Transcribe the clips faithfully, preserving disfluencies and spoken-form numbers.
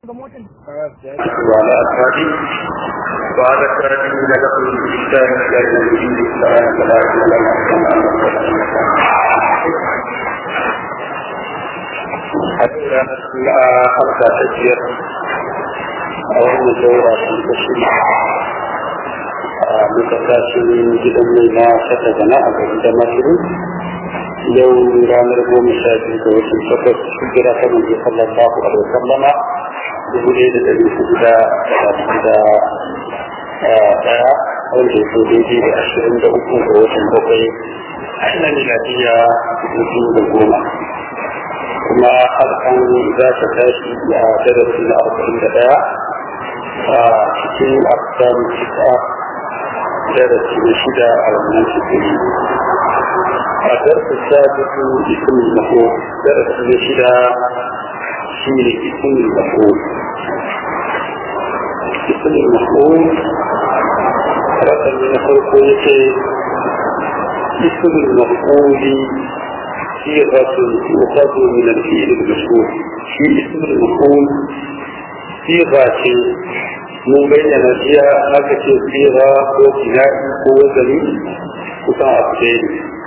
وعلى أصحابه وعلى التابعين لهم بإحسان إلى يوم الدين السلام حتى حتى تجير أو دورة تشريع متكاسلين جدا مما ستجنا عندما تريد يوم رامر ومشاهدين وسن فقط هجرة النبي صلى الله عليه وسلم بولي الذي سجد سجد daya wanda ya so daidai da ashirin da uku ga watan bakwai a ina miladiya dubu da goma kuma harkan za ta tashi a darasi na arba'in da daya a cikin afghan cika darasi na shida a wannan cikin a darasi ta dubu isin mako darasi na shida shi ne isin mako isin mako رقم من الخلقية اسم المفعول صيغة يؤخذ من الفعل المشهور في اسم المفعول صيغة مبينة فيها هكذا صيغة وكناء ووزن وتعطيل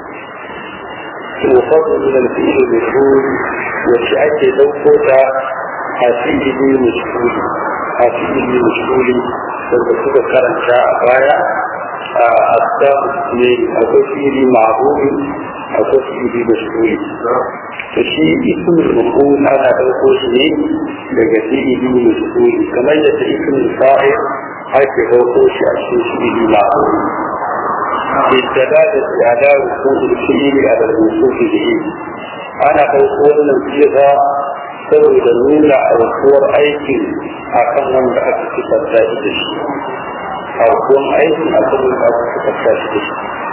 يؤخذ من الفعل المشهور وشعك دوكوتا حسيه المشهور حسيه المشهور wanda suka karanta a baya a asdamu ne akwai fili ma'aburi akwai fili mashhuri to shi ismul maf'ul ana dauko shi ne daga fili mashhuri kamar yadda ismul fa'il ake dauko shi a cikin fili ma'aburi بالدلالة على وقوع الفعل على الوصول به أنا أقول صيغة saboda nuna aukuwar aikin a kan wanda aka fitarta shi da shi aukuwar aikin a kan wanda aka fitarta shi da shi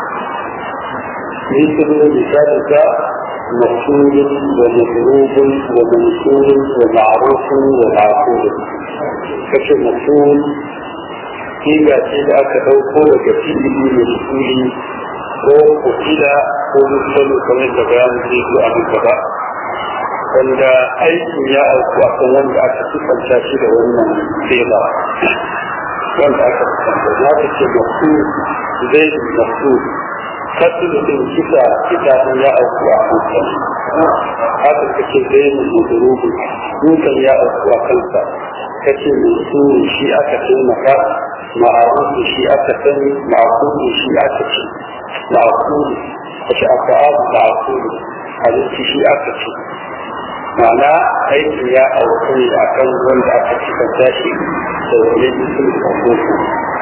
misalin misalin ka mafsulun wa mafrubun wa mansurun wa ma'rufun wa ma'qulun kace mafsul kiga ce da aka dauko daga fi'ili mafsuli ko kutila ko musalu kamar da bayanin zai zo a gaba wanda aikin ya auku a kan wanda aka sifanta shi da wannan tseba wanda aka sifanta za ta ce masu zai masu kasu da ɗin kisa kisa ɗin ya auku a kansa haka ka ce zai masu durubu dukan ya auku a kansa ka ce masu shi aka taimaka ma'arufu shi aka sani ma'akulu shi aka ce ma'akulu ka ce aka abu ma'akulu abinci shi aka ce ma'ana aiki ya auku a kan wanda aka cika tashi da wani jikin abubu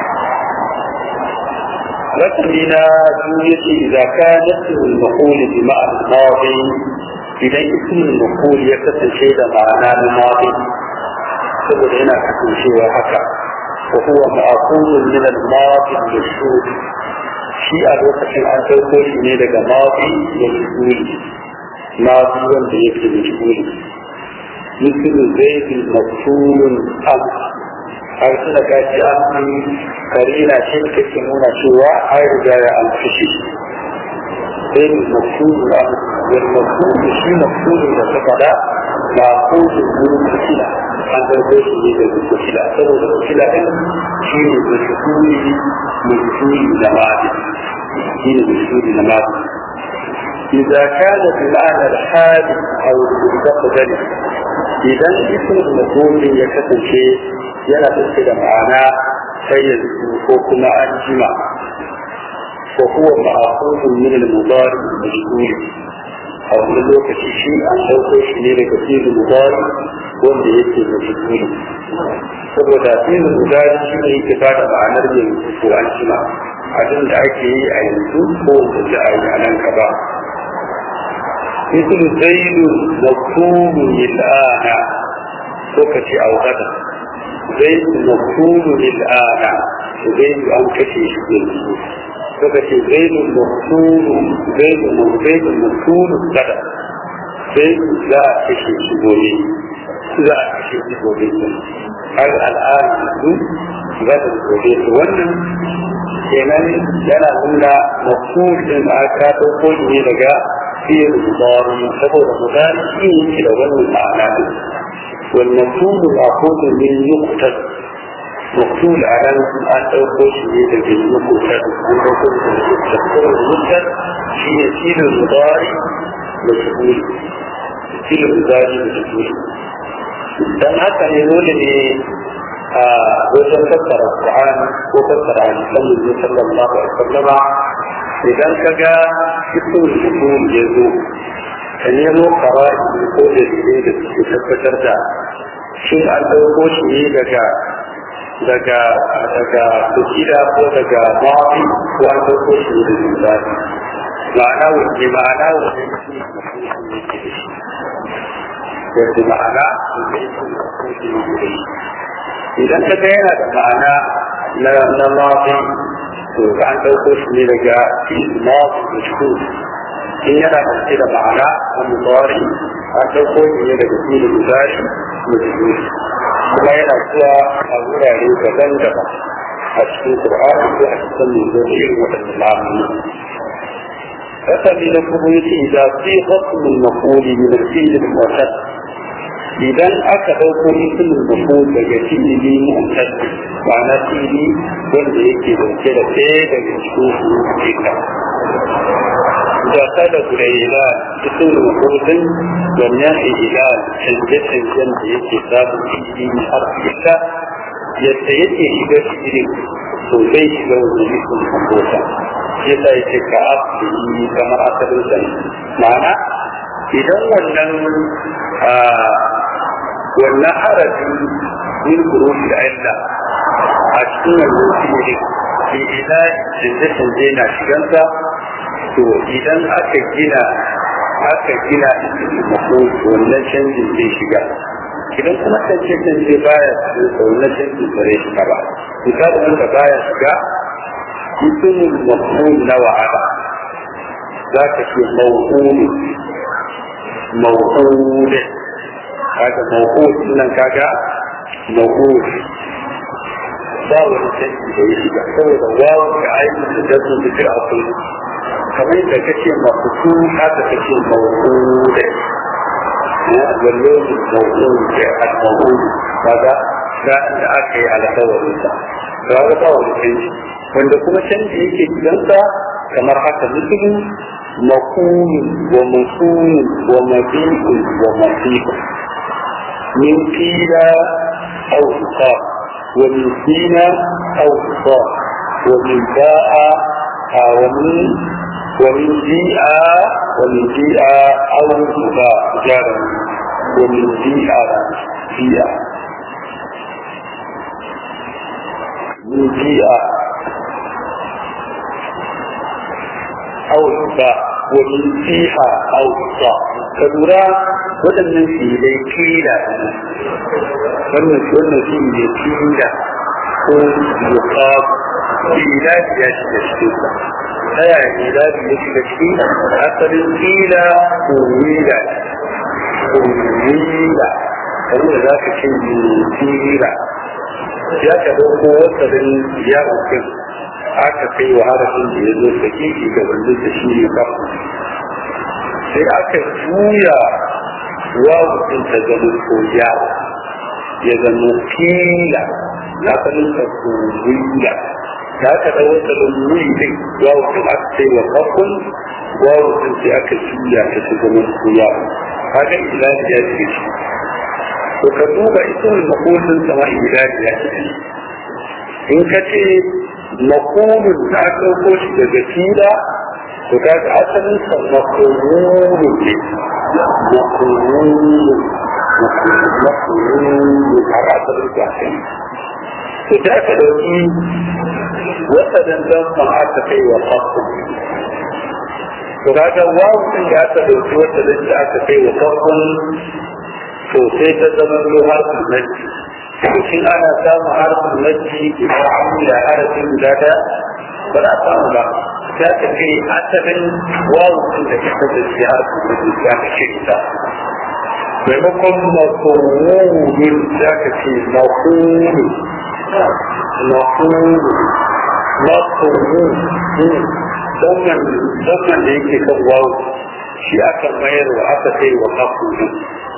rakami na duniya ce idan ka nasu makoli bi ma'an mawaɗi idan ismin makoli ya kasance da ma'ana na mawaɗi saboda yana kasancewa haka ko kuwa ma'akulun min al-mawaɗi da su shi a lokacin an sauko shi ne daga mawaɗi da su ما هو الذي مشغول مثل زيد مفعول أمر أرسل كاتي أمر كرينا شركة كمونا شوى هاي رجاية الفشي زيد مفعول أمر والمفعول شيء مفعول إذا تقضى معقول من الفشلة عند البيت يجب الفشلة سبب الفشلة شيء مشغول مفعول نماذج شيء مشغول نماذج إذا كان بمعنى الحال أو المستقبل إذا اسم المفعول يكتب شيء ينبغي إلى معنى سيد وكما أنجمع وهو مأخوذ من المضارع المشغول أو من الوقت شيء أن توقف من كثير المضارع wanda yake da shukuri saboda fi'il mudari shi ne yake ba da ma'anar yanzu ko an jima abin da ake yi a yanzu ko da a yi a nan gaba مثل زيد مفعول الآن وكتي أو غدا زيد مفعول الآن زيد أن كتي وكتي زيد مفعول زيد زيد مفعول غدا زيد لا كتي شبولي لا كتي شبولي هل الآن غدا شبولي wannan kenan yana nuna mafhum din aka dauko ne daga fiye da mudari saboda mudari shi ne da wannan ma'ana والمقتول مأخوذ من يقتل مقتول على أن أوقش يد المقتل أن أوقش المقتل المقتل في يسير المضارع مجهول يسير المضارع مجهول dan haka ne dole ne a wajen fassara Qur'an ko fassara hadisan Nabi sallallahu alaihi wasallam idan kaga ismul maf'ul ya zo ka nemo qara'i ko da da suke tabbatar da shi an dauko shi ne daga daga daga kujida ko daga mafi ko an dauko shi ne daga ma'ana wuce ma'ana wuce yadda ma'ana idan ka ga yana da ma'ana na mafi to ka an ɗauko shi ne daga mafi da shi in yana ɗauke da ma'ana a mutawari an ɗauko shi ne daga shi da mutari da shi kuma yana zuwa a wurare daban-daban a cikin Qur'ani ko a cikin mai zai irin waɗannan ma'amuni فسمي لكم إذا صيغة من المفعول من الفعل المعتد إذا أكدوا اسم المفعول لجسيم لي معتد معنى فيه wanda yake dauke da ɗaya daga cikin jika da kada guda ila cikin rubutun wannan ila canje-canjen da yake samun cikin harfita yadda yake shiga cikin to zai shiga wani jikin kwamfuta yadda yake ka asiri kamar asalin zai ma'ana idan wannan wannan harafi yin gurufi da illa a cikin wannan cikin ke ila canje-canje na shigansa to idan aka gina aka gina wannan canjin zai shiga idan kuma canje-canje baya cikin wannan canjin zai shiga ba misali wanda baya shiga ismul maf'ul na wa'ada za ka ce maw'ul maw'ul kaga maw'ul nan kaga maw'ul ba wani canji da ya shiga saboda wawan da aikin da dasu da ke akwai kamar yadda kace mafuku haka kace maw'ul ya wallo maw'ul da al-maw'ul kaga da aka yi alƙawarinsa ga ga ba wani canji wanda kuma canji yake gidansa kamar haka mutum makuni wa musuni wa mabi'un wa masifa min kila aw suqa wa min sina aw suqa wa min ba'a wa min wa min ji'a wa min ji'a aw suqa jaran wa min ji'a ji'a min ji'a أو الباء ومن فيها أو الصاء كدورا waɗannan filai kila wannan wannan filai kila ko yuka fila ya shiga cikin sa ta yaya fila ya shiga cikin asalin kila ko wila ko wila kamar da za ka ce fila ya ka dauko wasarin ya hukun aka kai wa harafin da ya zo sakiki ga wanda da shi ne kafin sai aka juya wawukin ta zama koya ya zama kila na kanin ta koya da aka dawo ta lumuri din wawukin aka kai wa kafin wawukin sai aka juya ta su zama koya haka ilahi ya ce shi to ka duba ita wani makolin sama ilahi ya ce in ka ce makomin da aka ɗauko shi daga fila to ta ga asalin sa makomin ne makomin makomin har asalin sa kai to ta ka ɗauki waɗannan zamman aka kai wa kafin to ta ga wawun da aka ɗauki waɗannan da aka kai wa kafin to sai ta zama harfin naji shin ana samun harfin naji idan an da harafin guda da ba za a samu ba za ka ce asalin wawun da ta kasance harfin naji za ka ce ita maimakon makonin za ka ce makonin makonin makonin zaman da yake kan wawu shi aka mayar wa aka kai wa makonin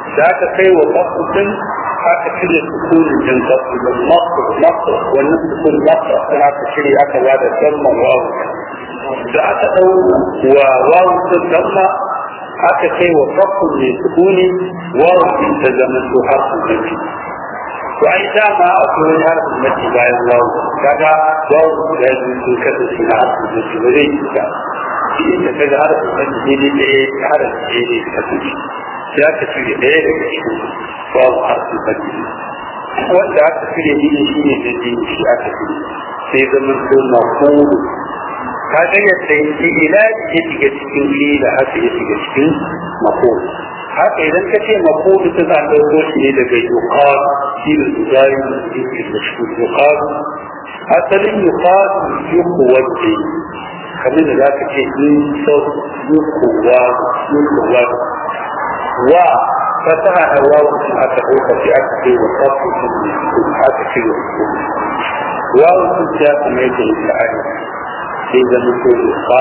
da aka kai wa kafin aka cire sukunin jan kafin da masu masu wannan sukunin masu sun aka cire aka ba da damma wawu da aka ɗau wa wawu sun damma aka kai wa kafin mai sukuni wawu sun ta zama su harsun mafi to ai dama akwai wani harsun mafi bayan wawu kaga wawu guda biyu sun kasance na harsun mafi ba zai yi ba shi inda kaga harsun mafi ne ne harsun ne ne kasance ya ka cire ɗaya daga cikin babu harsun baki wanda aka cire ne shi ne da jini shi aka cire sai zama ko na kodo ka ga yadda yake ilaji ya shiga cikin shi da haka ya shiga cikin makodo haka idan ka ce makodo ta zan ɗauko shi ne daga yuqad shi da zuzari da yake da shi yuqad asalin yuqad yuqwati kamar da za ka ce in sau yuqwa yuqwa wa fasaha da wawu sun aka ɗauka sai aka ce wa kafin sun aka ce wa wawu sun ya kuma yake da ari sai zama ko ba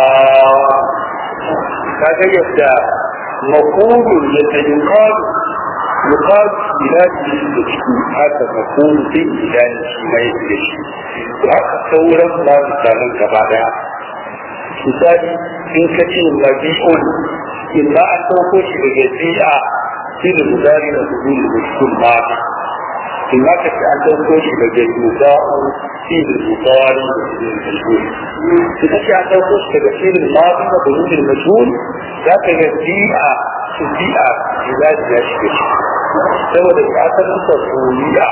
ka ga yadda makulun ya ta yi kalu yuqad biladi da shi haka makulun sai biladi shi mai da shi to haka sauran ba misalan gaba daya misali in ka ce mabi'un in ba an ɗauko shi daga bi'a shi da gudari da su zuri da cikin mata in ba ka ce an ɗauko shi daga yuza'u shi da gudari da su zuri da shi in ka ce an ɗauko shi daga shi da mata da su zuri da shi za ka ga bi'a su bi'a biladi ya shiga shi saboda ya asalin sa soyayya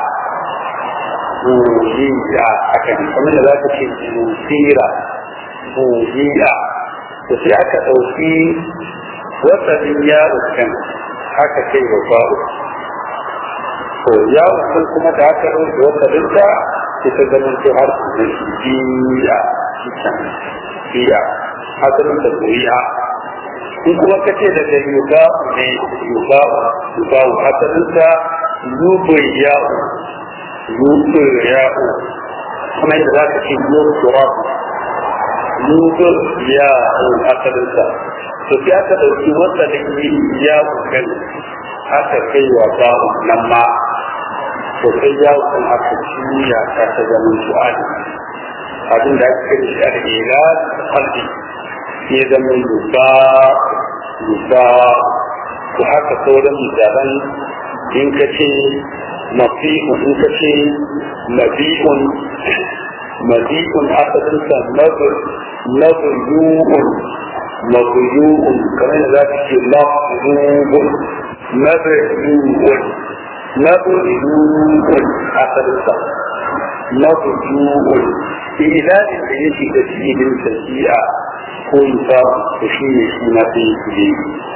soyayya aka ne kamar da za ka ce musira soyayya da sai aka ɗauki wasannin yawon kan haka kai wa ba'u to yawon kan kuma da aka ɗauki wasannin ta ita ganin to har su da shi biya biya hasalin da soyayya in kuma ka ce daga yuba ne yuba yuba hasalin ta yubai yawo yubai yawo kuma yadda za ka ce yubai nubur ya asalinsa to sai aka ɗauki wata da ya kukan aka kai wa babu nan ma to sai ya kukan aka ciya ta ta zaman su'adi abin da aka kai shi a ila kalbi ya zama yuba yuba to haka sauran misalan in ka ce mafi'un in ka ce mabi'un mabi'un asalinsa nabur mabuyu'un mabuyu'un kamar da za ka ce mabuyu'un mabuyu'un mabuyu'un asalinsa mabuyu'un ilalin da ya shiga cikin tafiya ko yusa da shi ne shi na fi yi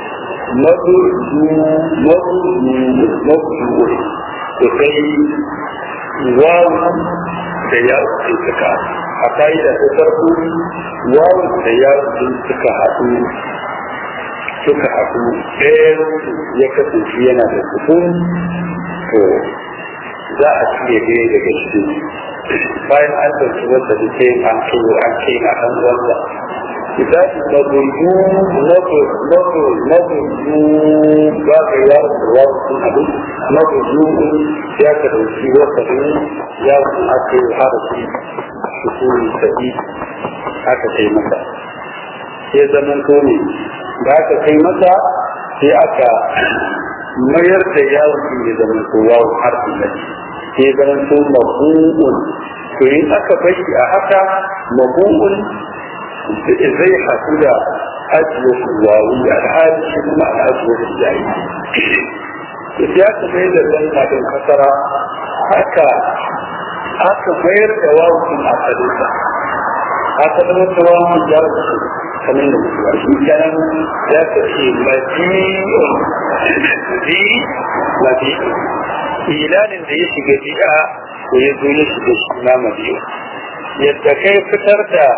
mabuyu'un da kai wawu da ya suka a ka'ida ta farko wawu da ya suka haɗu suka haɗu ɗaya ya kasance yana da sukun to za a cire ɗaya daga shi bayan an ɗauki wanda da ke an kai an kai na ɗan wanda idan mabuyu mabu mabuyu ba ka ya ruwa sun haɗu mabuyu ya ka ɗauki wanda ya aka yi harafi sukuni sa'i aka kai masa sai zaman ne da aka kai masa sai aka mayar da yawon sun yi zaman kowa harfi na sai zaman ko mabu'un to yin aka bashi a haka mabu'un zai haɗu da ajiyar wawu da alhali shi kuma al'ajiyar yayi sai aka mayar da zan haɗin kasara haka aka mayar da wawun asalinsa asalin wata wawun ya rufe kamar da mutuwa shi kenan ya kashe maji'un ji maji'un ilalin da ya shiga ji'a ko ya zo ya shiga shi na maji'un yadda kai fitar da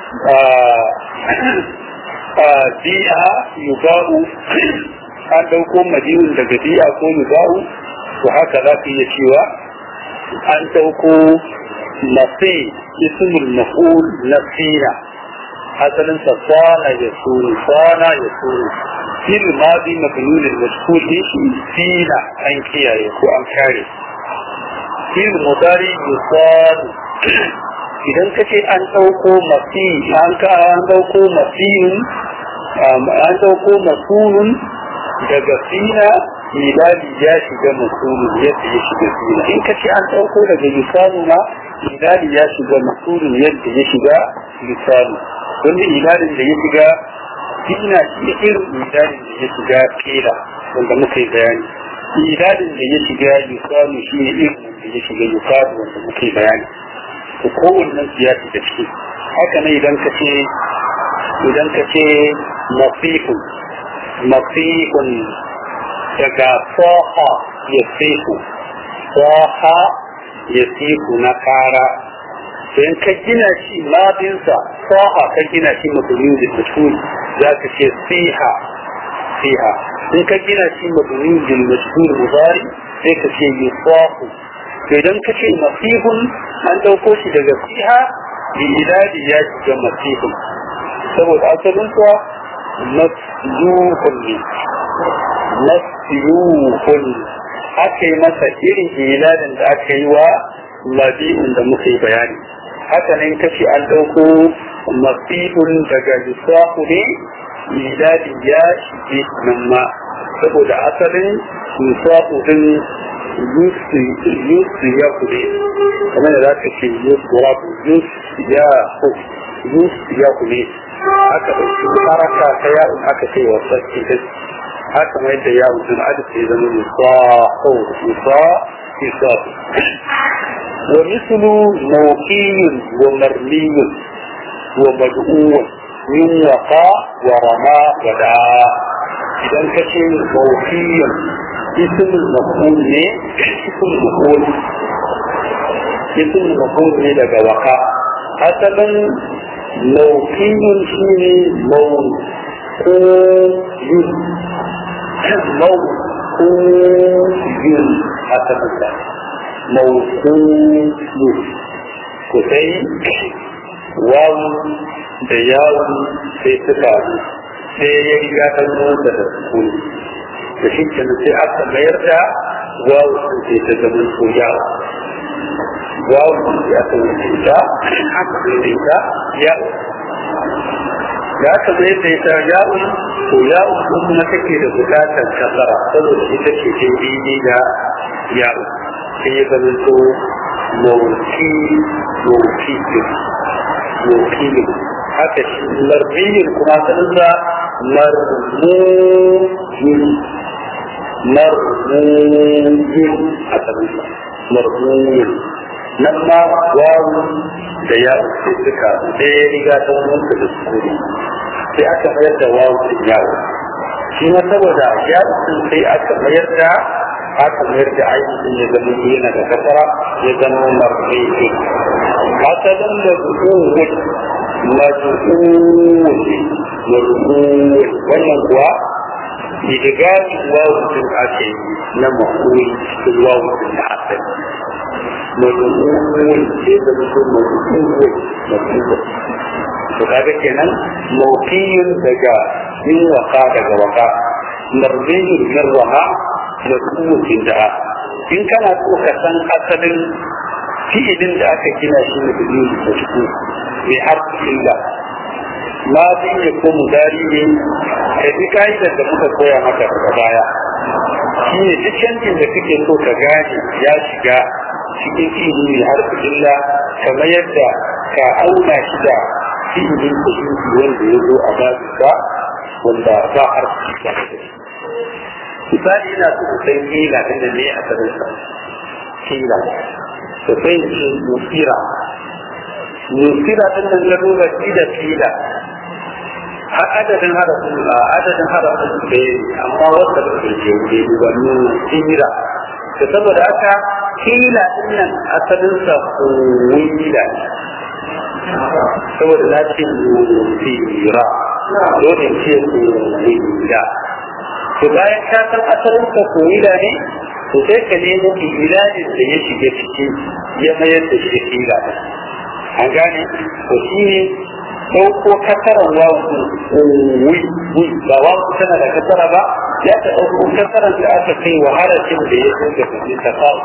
ji'a yuba'u an ɗauko maji'un daga ji'a ko yuba'u to haka za ka iya cewa an ɗauko nafi ismul maf'ul nafina asalin sa sana ya suni sana ya suni fil madi mabni lil majhul shi fina an kiyaye ko an kare fil mudari yusad idan kace an dauko mafi an ka an dauko mafiyun an dauko masulun daga fina miladi ya shiga masulun yadda ya shiga fina in kace an dauko daga yusadu ma miladi ya shiga masulun yadda ya shiga yusadu wanda miladin da ya shiga fina shi irin miladin da ya shiga kila wanda muka yi bayani miladin da ya shiga yusadu shi ne irin da ya shiga yusadu wanda muka yi bayani ko kowannen su ya shiga ciki haka ne idan ka ce idan ka ce mafihun mafihun daga saha ya sihu saha ya sihu na kara sai ka gina shi labinsa saha ka gina shi mutumin da mashhur za ka ce siha siha in ka gina shi mutumin da mashhur mudari sai ka ce yusahu to idan ka ce masihun an dauko shi daga siha bi iladi ya shiga masihun saboda asalin sa masjuhun ne masjuhun aka yi masa irin iladin da aka yi wa labi'un da muka yi bayani haka nan kace an dauko masihun daga yusahu ne iladi ya shige nan ma saboda asalin yusahu din yusu ya kuɗe kamar da za ka ce yusu ya yusu ya kuɗe haka ɗauki haraka ta yawon aka ce wa sarki da haka mai da yawon sun adis ya zama yusa ko yusa yusa wa mislu mawqiyun wa marmiyun wa mad'uun min waqa wa rama wa da idan ka ce mawqiyun اسم المفعول ne اسم المفعول اسم المفعول ne daga waka asalin mawqiyun shine mawqiyun mawqiyun asalin sa mawqiyun ko sai wawu da yawun sai suka sai ya riga kan da sukuni da shi ke sai aka mayar da wawu sun sai ta zama ko yawo wawu ya kan yi ta aka mayar da ita yawo ya aka mayar da ita yawo ko yawo ko kuma take da bukatar kasara saboda ita ce ce daidai da yawo sai ya zama to mawuki mawuki mawuki haka shi larbiyin kuma sanin da marmuyin marmuyin a sabisa marmuyin nan ma wawu da ya uke suka da ya riga ta wanta da su sai aka mayar da wawu da yawo shi ma saboda ya uke sai aka mayar da aka mayar da aiki ya zama yana da kasara ya zama marmuyin asalin da zuwa majhul majhul wannan kuwa idigami wawu din ake na mafhul cikin wawu din da ake majhul sai da mutum majhul majhul to kaga kenan mawqiyun daga min waqa daga waqa marbiyun min waqa da kuwatin da in kana so ka san asalin fi'ilin da aka gina shi ne da yin da shi mai harfi illa ma zai ne ko mudari ne ka ji ka'idar da muka koya maka daga baya shi ne duk canjin da kake so ka gane ya shiga cikin fi'ili mai harfi illa kamar yadda ka auna shi da fi'ilin da shi wanda ya zo a babinsa wanda ba harfi illa da shi misali ina so ku san kila inda ne a sarinsa kila to sai ce nusira nusira din nan ga duba shi da kila har adadin harafin a adadin harafin da amma wanda ba ke je ne duba nusira to saboda haka kila din nan asalin sa kuwila saboda na ce nusira dole ce kuwila to bayan ka san asalin sa kuwila ne to sai ka nemo ilalin da ya shiga ciki ya mayar da shi kila an gane to shi ne ɗauko kasaran wawu wi wi ba wawu tana da kasara ba ya ta ɗauko kasaran da aka kai wa harafin da ya zo da kuɗi ta kawo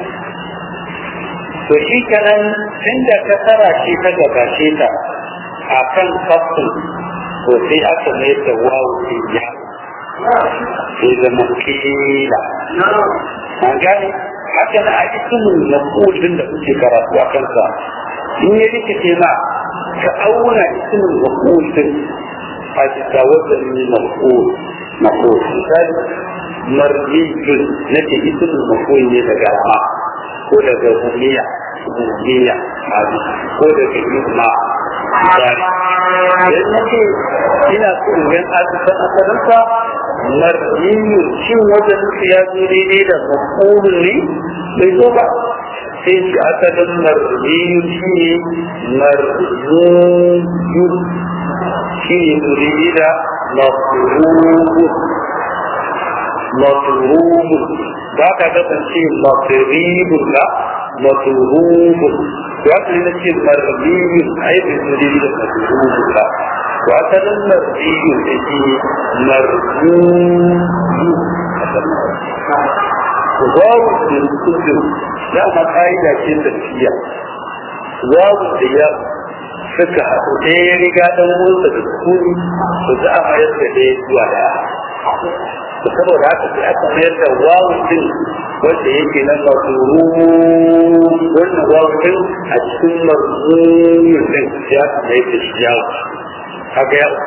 to shi kanan inda kasara ce ta gabace ta a kan kafin to sai aka mai da wawu sai ya sai zama kila an gane haka na a ismin mafudin da kuke karatu a kansa in ya rikice ma ka auna ismin mafudin a bisa wajen ne mafud mafud misali marjijin na ce ismin mafud ne daga ma ko daga huliya huliya ko daga yusma misali idan na ce ina so in gan asisan asalinsa marjiyu shin wajen ya zo daidai da mafudin ne bai zo ba sai shi asalin marjiyu shi ne marjiyu shi ne daidai da mafudin mafudin ba ka kasance mafudin ba mafudin ya ce na ce marjiyu ai bai zo daidai da mafudin ba وأتنا المرجي الذي مرجو واو الكل لا ما قاعدة كده فيها واو الديار فكها وإيه رجال الموت تكون وزعم يسكت ولا saboda haka sai aka mayar da wawu din wanda yake na mazuru wannan wawu din a cikin mazuru din ya mai da shi yawo haka ya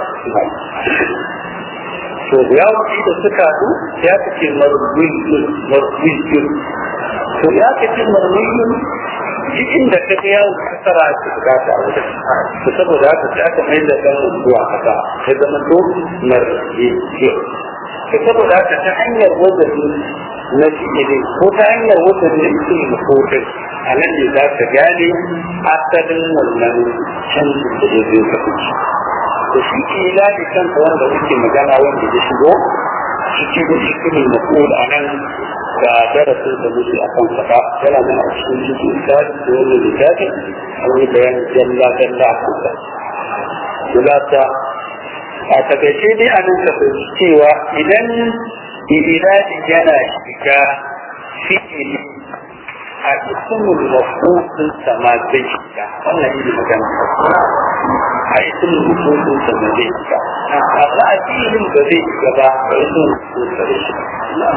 so ya wuce da suka haɗu ya kace marwiyun marwiyun to ya kace marwiyun cikin da ka ga yawon kasara a cikin gata a wuta to saboda haka sai aka mai da ɗan zuwa haka sai zama to marwiyun to saboda haka ta hanyar wajen na fi'ili ko ta hanyar wajen na ismi mafotin a nan ne za ka gane asalin wannan canjin da ya zai kasance da shi ke lafi kansa wanda muke magana wanda ya shigo shi da cikin mafud a nan ga darasin da muke a kan faɗa yana nan a cikin cikin tsari da wani littafi an yi bayanin jalla jalla a kansa kulata a takaice dai a nan ka fahimci cewa idan iradi yana shiga fi'ili a ismul mafudin sama zai shiga wannan yi magana a ismul mafudin sama zai shiga amma a filin ba zai shiga ba a ismul mafudin sama zai shiga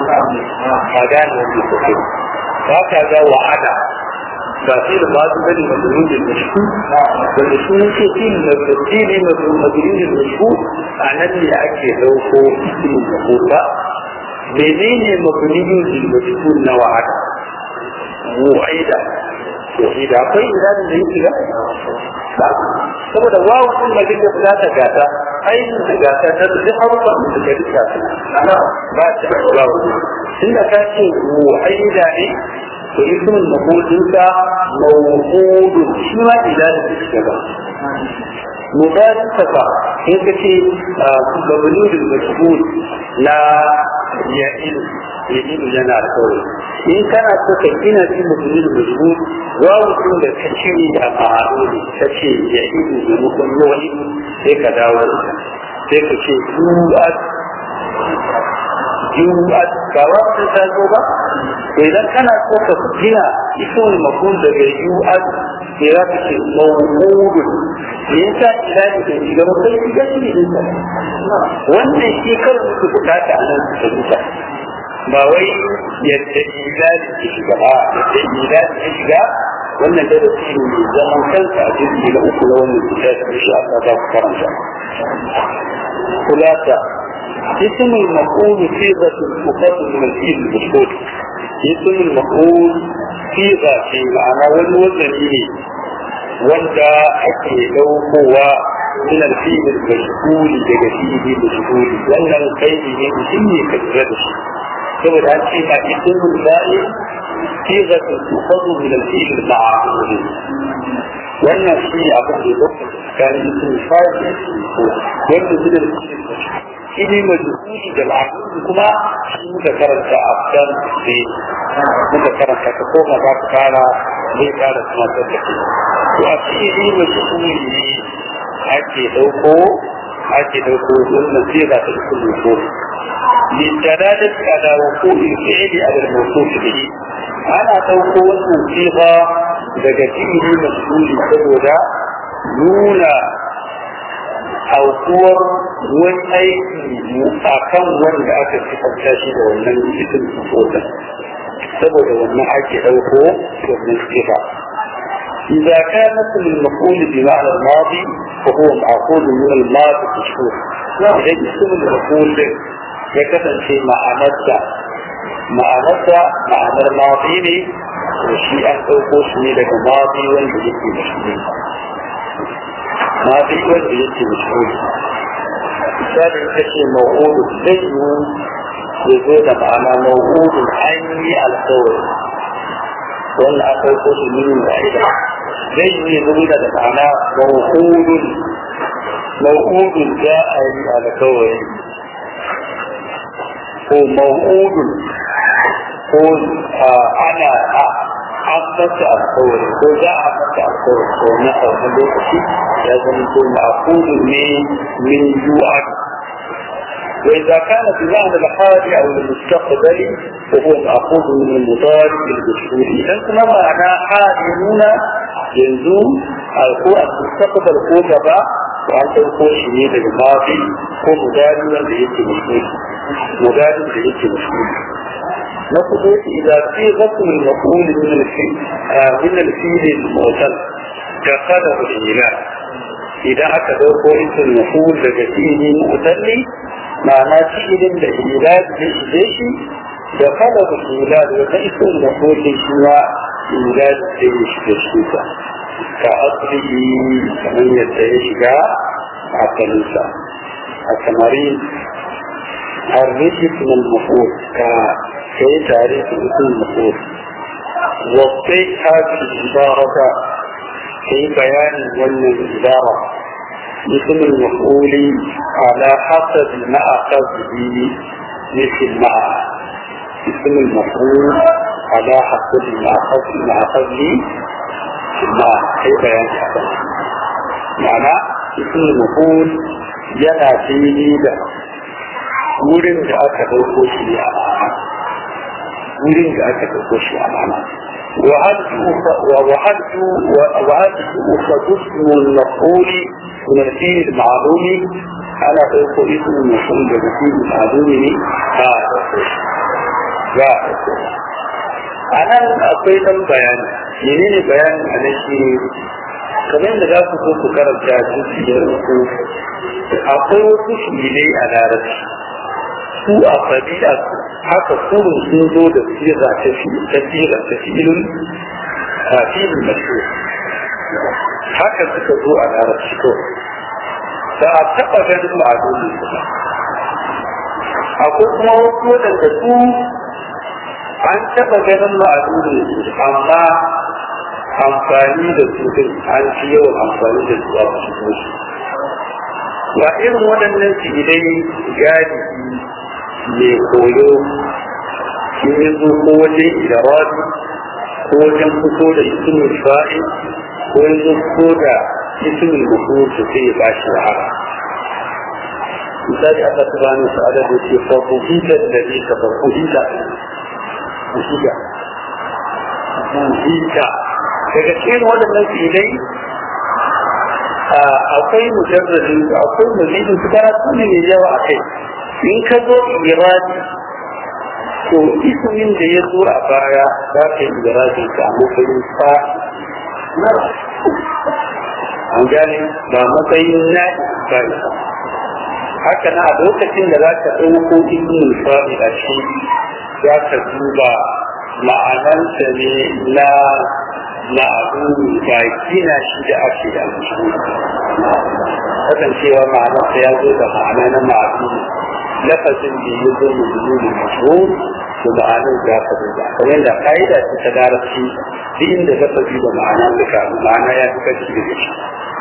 ka gane wani sosai ba ka ga wa'ada ba sai da ba su gani mazurin da shi wanda su ne ce fi mazuri ne mazurin da shi a nan ne ake dauko ismul mafudin ba menene mazurin da shi na wa'ada mu'aida mu'aida akwai iradin da yake ga ba saboda wawu din da kike fada ta gata ainihin da gata ta duk harufan da kake rika ana ba ta wawu tunda ka ce mu'aida ne to ismul mafudin ka mawqudun shi ma iradin da kike ga mubarak fa in kace gabalul mashhur la ya'il ya'il yana kawai in kana so ka gina shi mutum da su wawu din da ka cire da ma'aruri ka ce ya idu da mutum wani sai ka dawo sai ka ce yu'ad yu'ad ba wasu ta zo ba idan kana so ka gina isun makon daga yu'ad sai za ka ce mawudun me yasa ilahi da shiga ba kai shiga shi ne wannan shi kar mutu bukata a nan su duka ba wai yadda ilali ke shiga ba yadda ilali ke shiga wannan da shi ne zaman kansa a cikin da uku na wannan cuta da shi aka za ku karanta kulata اسم المفعول صيغة مقدم من الفيل المشهور اسم المفعول صيغة في معنى والوزن wanda ake daukowa min al-fi'l al-mashhur daga fi'li mashhur wannan kai ne mutum ne ka jira da shi saboda an ce ba ismul fa'il sighatu tukhadhu min al-fi'l al-ma'ruf wannan shi abin da yake tsakanin ismul fa'il ko wanda zai da shi ne majhuli da ma'ruf kuma shi muka karanta a kan sai muka karanta ka koma za ka fara zai kara kuma tattaki to a cikin majhuli ake dauko ake dauko wannan siga ta ismul maf'ul للدلالة على وقوع الفعل على الموصوف به أنا dauko wannan siga daga fi'ili mas'uli saboda nuna aukuwar wani aiki a kan wanda aka sifanta shi da wannan cikin sufotan saboda wannan ake ɗauko wannan sifa إذا كان اسم المفعول بمعنى الماضي فهو معقول من الماضي مشهور إذا اسم المفعول يكتب في معنى معنى معنى الماضي وشيء أن أوقوش من الماضي والبيت مشهور ماضي والبيت مشهور مثال كشي موعود زي يزود معنى موعود عني القول وأن أوقوش من العيدة زي يزود معنى موعود موعود جاء على قول هو موعود هو أنا an masa alkawari ko za a masa alkawari ko na ɗaukan lokaci ya zama ko ma'akudu ne min yu'ad وإذا كان بمعنى الحال أو المستقبل فهو مأخوذ من المضارع المشهور إذا كما معنى حال هنا ينزو القوة المستقبل قوة وأن تكون شديد الماضي هو مضارع ليس مشهور مضارع ليس مشهور نقول إذا في غسل المفعول من الفيل من الفيل المعتل كقدر الإله إذا أكدوا قوة المفعول لجسيد معتل معنى فيل الإله لإجيشي كقدر الإله وليس المفعول لشواء إله لإجيش لشيطة كأصله كمن يتعيشك عقلوسا التمارين الرجل من المفعول كي تعريف اسم المفعول وضيح هذه العبارة في بيان ظن العبارة اسم المفعول على حسب ما أخذ به مثل ما اسم المفعول على حسب ما أخذ ما أخذ به ما في بيان هذا معنى اسم المفعول yana fili da wurin da aka ɗauko shi a ma'ana wurin da aka ɗauko shi a ma'ana وهل يؤخذ اسم المفعول من الفيل المعلوم على ɗauko اسم المفعول daga fi'il المعلوم ne ba a ɗauko shi ba a ɗauko shi a nan akwai ɗan bayani menene bayanin a nan shi ne kamar da za ku so ku karanta cikin ku akwai wasu shilai a larabci su a fadi'a haka kurun sun zo da sirra ta fi ta sirra ta filin a filin masu haka suka zo a larabci ko da a taɓa ganin ma'adoni ba akwai kuma wasu waɗanda su an taɓa ganin ma'adoni amma amfani da su din an fi yawan amfani da su a cikin su wa irin waɗannan filai galibi mai koyo in yi zo ko wajen idarabi ko wajen fito da ismin fa'i ko yanzu ko da ismin mafhum su sai ya bashi wahala misali Allah subhanahu wa ta'ala da ce fa fuhita alladhi ka fa fuhita fuhita fuhita daga cikin waɗannan filai akwai mujarradin akwai mazidin su karatu ne mai yawa a kai in ka zo iradi to ismin da ya zo a baya za ka yi iradi ka a matsayin fa an gane ba matsayin na isfari haka na a lokacin da za ka ɗauko ismin fa'i a shi za ka duba ma'anarsa ne na na abu ba gina shi da ake da mutum kasancewa ma'anarsa ya zo da ma'ana na ma'abu lafazin da ya zo da zuwa mashhur da ma'anar da ka zo da kamar da ka'ida ce ta larabci duk inda lafazi da ma'ana duka ma'ana ya fi kashi da shi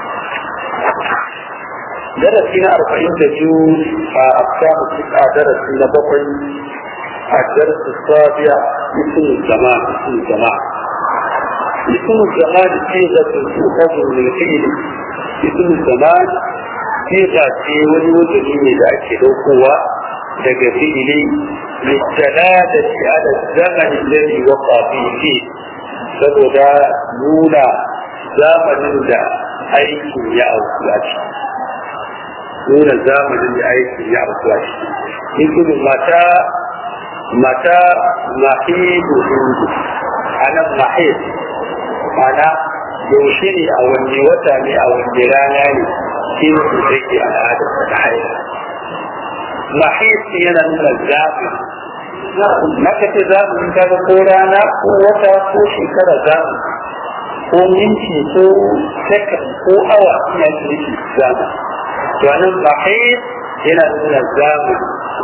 darasi na arba'in da biyu a afsamu a darasi na bakwai a darasi sabiya ismin jama'a ismin jama'a اسم الزمان صيغة تؤخذ من الفعل ismul zaman siga ce wani wajen ne da ake daukowa daga fi'ili littaladati ala zaman alladhi waqa fihi saboda nuna zamanin da aikin ya auku a ciki nuna zamanin da aikin ya auku a ciki ismul mata mata mahidu hindu anan mahid mana yaushe ne a wanne wata ne a wanne rana ne shi ne su take al'ada ta haila mahid yana nuna zafi maka ce zafi kaga ko rana ko wata ko shekara zafi ko minti ko second ko awa ina nufi zafi to anan mahid yana nuna zafi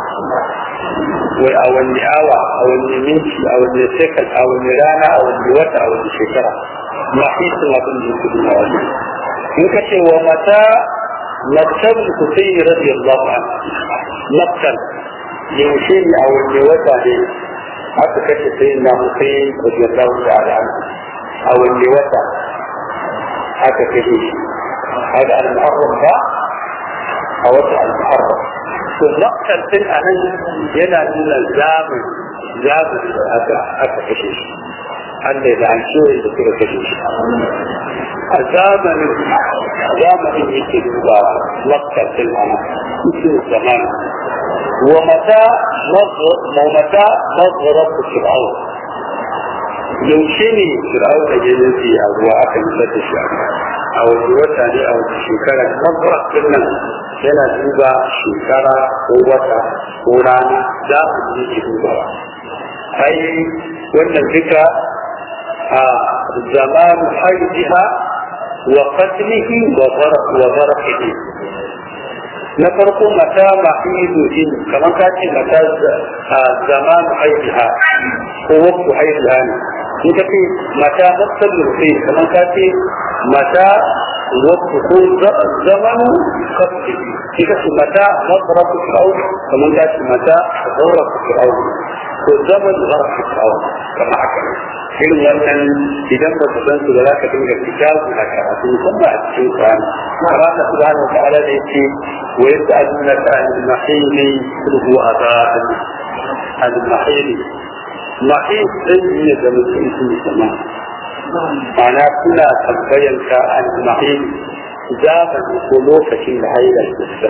wai a wani awa a wani minti a wani second a wani rana a wani wata a wani shekara mahisin abin da yake nuna wani in ka ce wa mata maktab Husayn radiyallahu anhu maktab yaushe ne a wani wata ne aka kashe sai na Husayn radiyallahu ta'ala anhu a wani wata aka kashe shi hada al-muharram ba a wata al-muharram to maktab din anan yana nuna zaman zaman da aka aka kashe shi Allah da an ciwo da suka kashe shi a zamanin zamanin yake duba maktab din anan cikin zaman wa mata nazar wa mata nazarat fir'aun yaushe ne fir'aun da ya nufi a ruwa aka yi da shi a wani wata ne a wani shekara nazarat din nan yana duba shekara ko wata ko rana za mu yi dubawa ai wannan duka a zaman haijiha wa qatlihi wa zarfihi na farko mata mahidu din kamar ka ce mata zaman haijiha ko waktu haijiha ne in ka ce mata nafsar sai kamar ka ce mata waktu ko zaman qatlihi ita ce mata nazaratu fir'aun kamar ta ce mata nazaratu fir'aun ko zaman nazaratu fir'aun kama haka irin wannan idan ba ka san su da za ka dinga kitabu na karatu musamman a cikin Qur'ani amma Allah subhanahu wa ta'ala da yake wa yas'alunaka anil mahili hu adaan al-mahili mahil din ne da mutum ke sama ana kuna tambayanka al-mahili zamani ko lokacin da haila kusa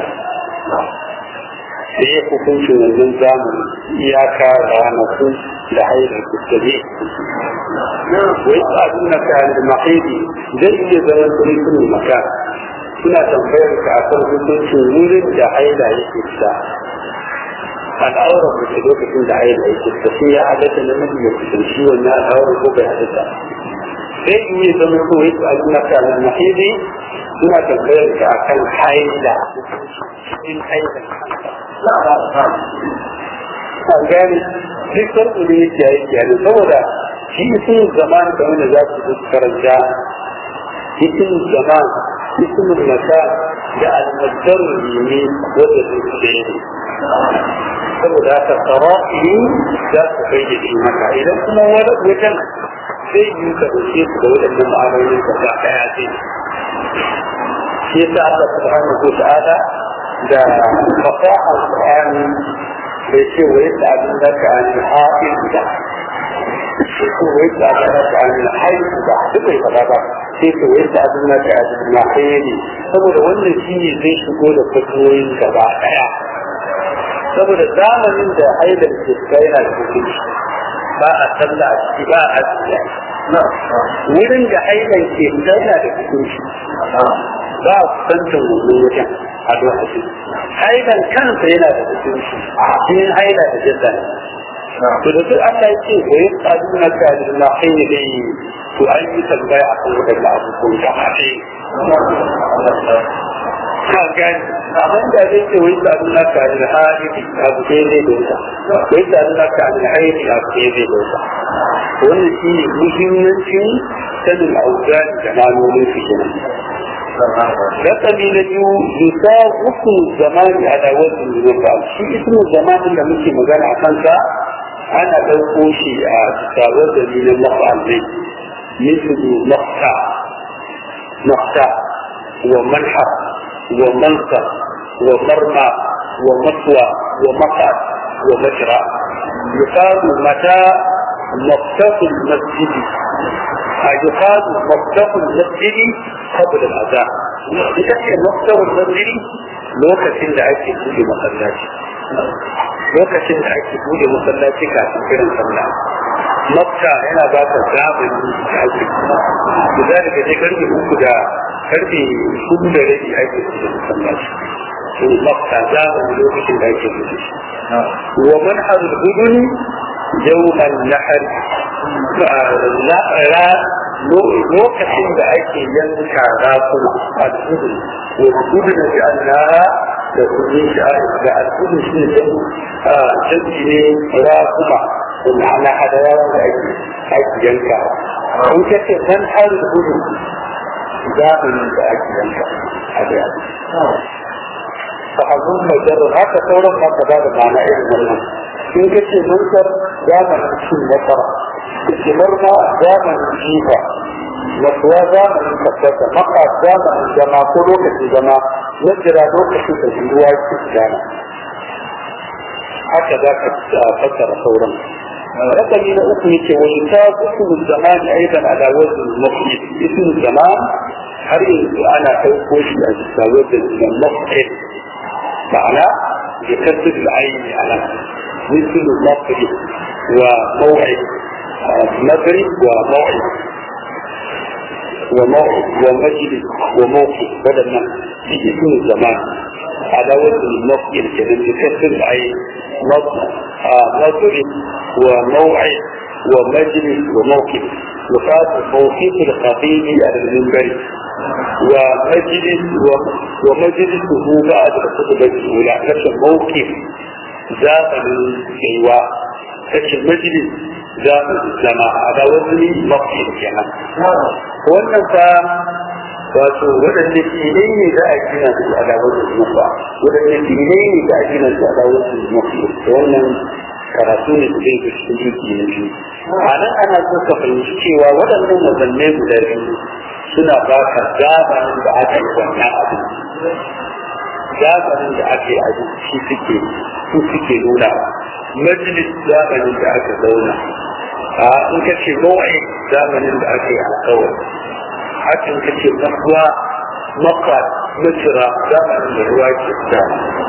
da ya hukunci wannan zamani iyaka ranakun da haila kusa ne wai tsadun na kayan da mahidi zai iya zama turikun maka suna tambayar ka a kan hukuncin wurin da haila ya kusa al'aurar da ke lokacin da haila ya kusa sai ya halatta na mafi ya kusanci wannan al'aurar ko bai halatta sai iya zama ko wai tsadun na kayan da mahidi suna tambayar ka akan haila cikin haila an gane duk sarku ne yake yayi kyale saboda shi sun zaman da wanda za su karanta cikin zaman cikin mata da almadar ne wanda su ke ne saboda haka tsara'i za su kai da shi maka idan kuma wajen sai yi ka ɗauke su da waɗannan ma'amalin da ba ɗaya ce shi yasa Allah subhanahu wa ta'ala da fasaha Qur'ani bai ce wa yadda abin da ka an haɗin da sai ko wa yadda abin da ka an haɗin da duk bai faɗa ba sai ko wa yadda abin da ka an mahiri saboda wannan shi ne zai shigo da fatoyin gaba ɗaya saboda zamanin da haidar ke yana da hukunci ba a sallah a ciki ba a ciki wurin da haidar ke yana da hukunci ba a kusantar wani wajen a lokacin haidan kansa yana da hukunci cikin haida da jadda to da duk Allah ya ce wa yi tsadu na gajin na haini da yi to an yi tambaya a kan wadanda abubuwan da haɗe ka gani amma da zai ce wa yi tsadu na gajin haini abu daidai da wuta wa yi tsadu na gajin haini abu daidai da wuta wannan shi ne muhimmancin sanin auzani da manomin su kenan رقم نجو يساو اسم الزمان على وزن المفعل شي اسم الزمان اللي ممكن مجال عقلك انا بوقوشي على وزن المفعل دي مثل مقطع مقطع ومنحر ومنصر ومرمى ومطوى ومقعد ومجرى. يقال متى مفتاح المسجد، يقال مفتاح المسجد قبل الأذان. إذا كان مفتاح المسجد lokacin da ake buɗe masallaci lokacin da ake buɗe masallaci kafin kiran sallah. Makka yana ba ka zamani da ake kuma da daga je karfe uku da karfe hudu da rabi ake buɗe masallaci. To Makka zamani lokacin da ake buɗe shi. Wa manharul huduni yawman nahar, lokacin da ake yanka rafu al-hudun والهدن بأنها تكون شعائر الهدن شيء جنسي راكمة ومعنى حدوان أجل ينكا وكذا تنحر الهدن دائما أجل ينكا حدوان فحظون مجرد هذا طورا ما تباد معنى إذن الله وكذا منكر دائما شيء مطرة استمرنا دائما جيفا masuwa zamanin tabbata maka zamanin zama ko lokacin zama na jira lokacin da ruwa ke gudana. Haka za ka fassara sauran. Rakami na uku yake wani ta usul zaman aidan ala wazn mafid. Ismul zaman har yanzu ana ɗauko shi a bisa wazn mafid. Ma'ana ya kasir al'aini ala mislu mafid wa maw'id maghrib wa maw'id ومجلس وموقف بدل ما يجي اسم الزمان على وزن الموقف كده بكسر العين مجلس وموعد ومجلس وموقف وقال موقف الخطيب على المنبر ومجلس ومجلسه بعد الخطبة الأولى نفس الموقف ذات الإيواء نفس المجلس ذات الزمان على وزن موقف كمان. wannan fa wato waɗanda filai ne za a gina su a dawar da mafa waɗanda filai ne za a gina su a dawar da mafi da wannan karatu ne su zai gashi duki na biyu. A nan ana so ka fahimci cewa waɗannan mazannai guda biyu suna ba ka zamanin da aka yi wannan abin zamanin da aka yi abin shi suke su suke nuna majalis zamanin da aka zauna a in ka ce mawai zamanin da aka yi alkawar hakan ka ce masuwa maka masira zamanin da ruwa ke fita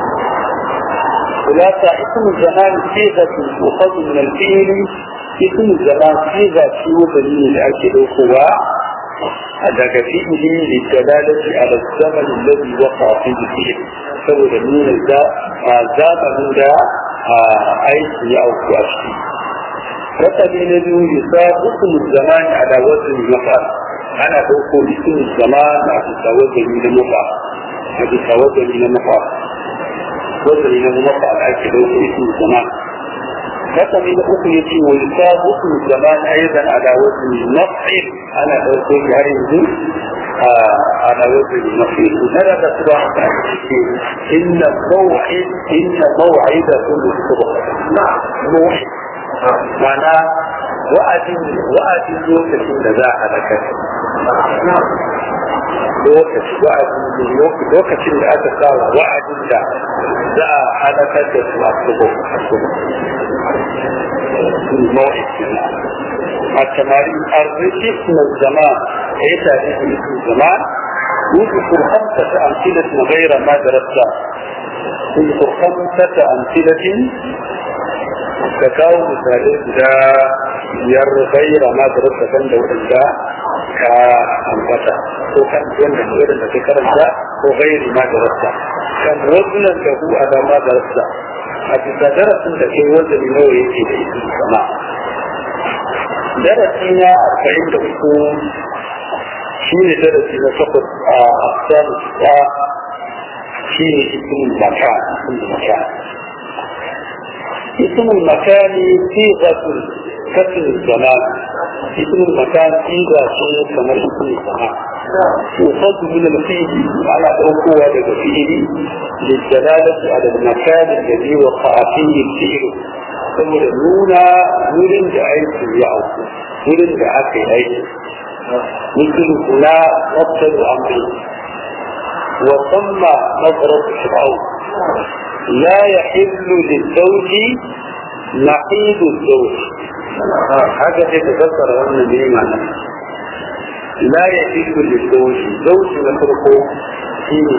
kulata ismu zaman sigatu ukhadhu min al-fi'l ismu zaman siga shi wani da ake daukowa daga fi'ili lidalalati ala zaman alladhi waqa fihi fi'l saboda nuna da zamanin da aiki ya auku a ciki. رقم الذي يصاب اسم الزمان على وزن المفعل أنا بقول اسم الزمان على وزن المفعل على وزن المفعل وزن المفعل أكيد اسم الزمان. رقم الأخرى ويصاب اسم الزمان أيضا على وزن المفعل أنا بقول هذه على وزن المفعل. هذا تصبح إن موعد إن موعد كل الصبح موعد mana wa'adin wa'adin lokacin da za a halaka lokaci wa'adin lokacin da aka sawa wa'adin da za a halakar da su a subo a tamari arziki na zama a yi tare da su zama يذكر خمسة أمثلة غير ما درسنا يذكر خمسة أمثلة ka kawo misalai guda biyar gaira ma da rasa kan da wadanda ka ambata ko kan wanda wadanda ka karanta ko gairi ma da rasa kan wazunan da ku a da ma da rasa a bisa darasin da ke wanda ne nawa yake da isi sama darasi na arba'in da uku shi ne darasi na takwas a samu ta shi ne ismin maka ismin maka اسم المكان صيغة كسر الزمان اسم المكان صيغة شيء كما اسم الزمان يصد من الفيل على القوة الفيل للدلالة على المكان الذي وقع فيه الفيل ثم نونا نور دعيت يعود نور دعاك عيد مثل هنا مبتل أمري وثم نظرة فرعون لا يحل للزوج نحيد الزوج حاجة تتذكر وانا ليه معنى لا يحل للزوج زوج نتركه فيه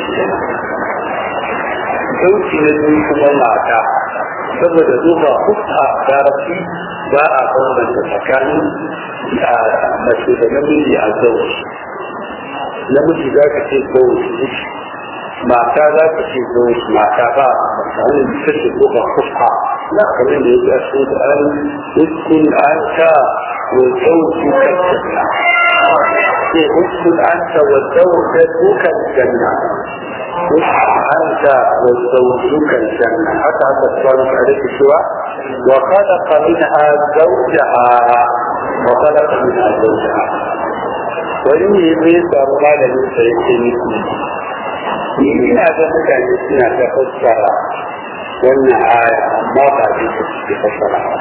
زوج نتركه معك saboda duba hukka darasi ba a bambanta tsakanin mace da namiji a zauji namiji za ka ce zauji mata za ka ce zauji mata ba wani ta ce duba hukka kamar da ya ce da an hukun an ta wa zauji kan ce hukun an ta wa zauji kan janna أنت وزوجك الجنة حتى حتى السؤال عليك سوى وخلق منها زوجها وخلق منها زوجها وإن يبيت أرمال من سيكون من هذا مكان يسنى تفسر وأن آية ما تعجب تفسرها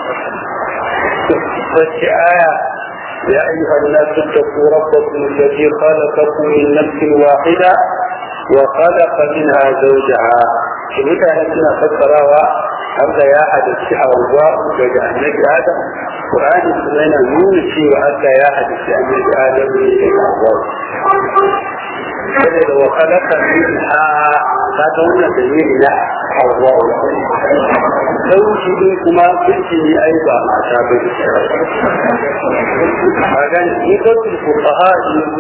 فالشي آية يا أيها الناس اتقوا ربكم الذي خلقكم من نفس واحدة وخلق منها زوجها شنو كانت لنا فسرها هذا يا حدث حواء وجاء النبي آدم قرآن سنة نون شيء وأتى يا حدث النبي آدم حواء وخلق منها هذا دليل لا حواء زوجكما بنتي أيضا مع شابه هذا يقول الفقهاء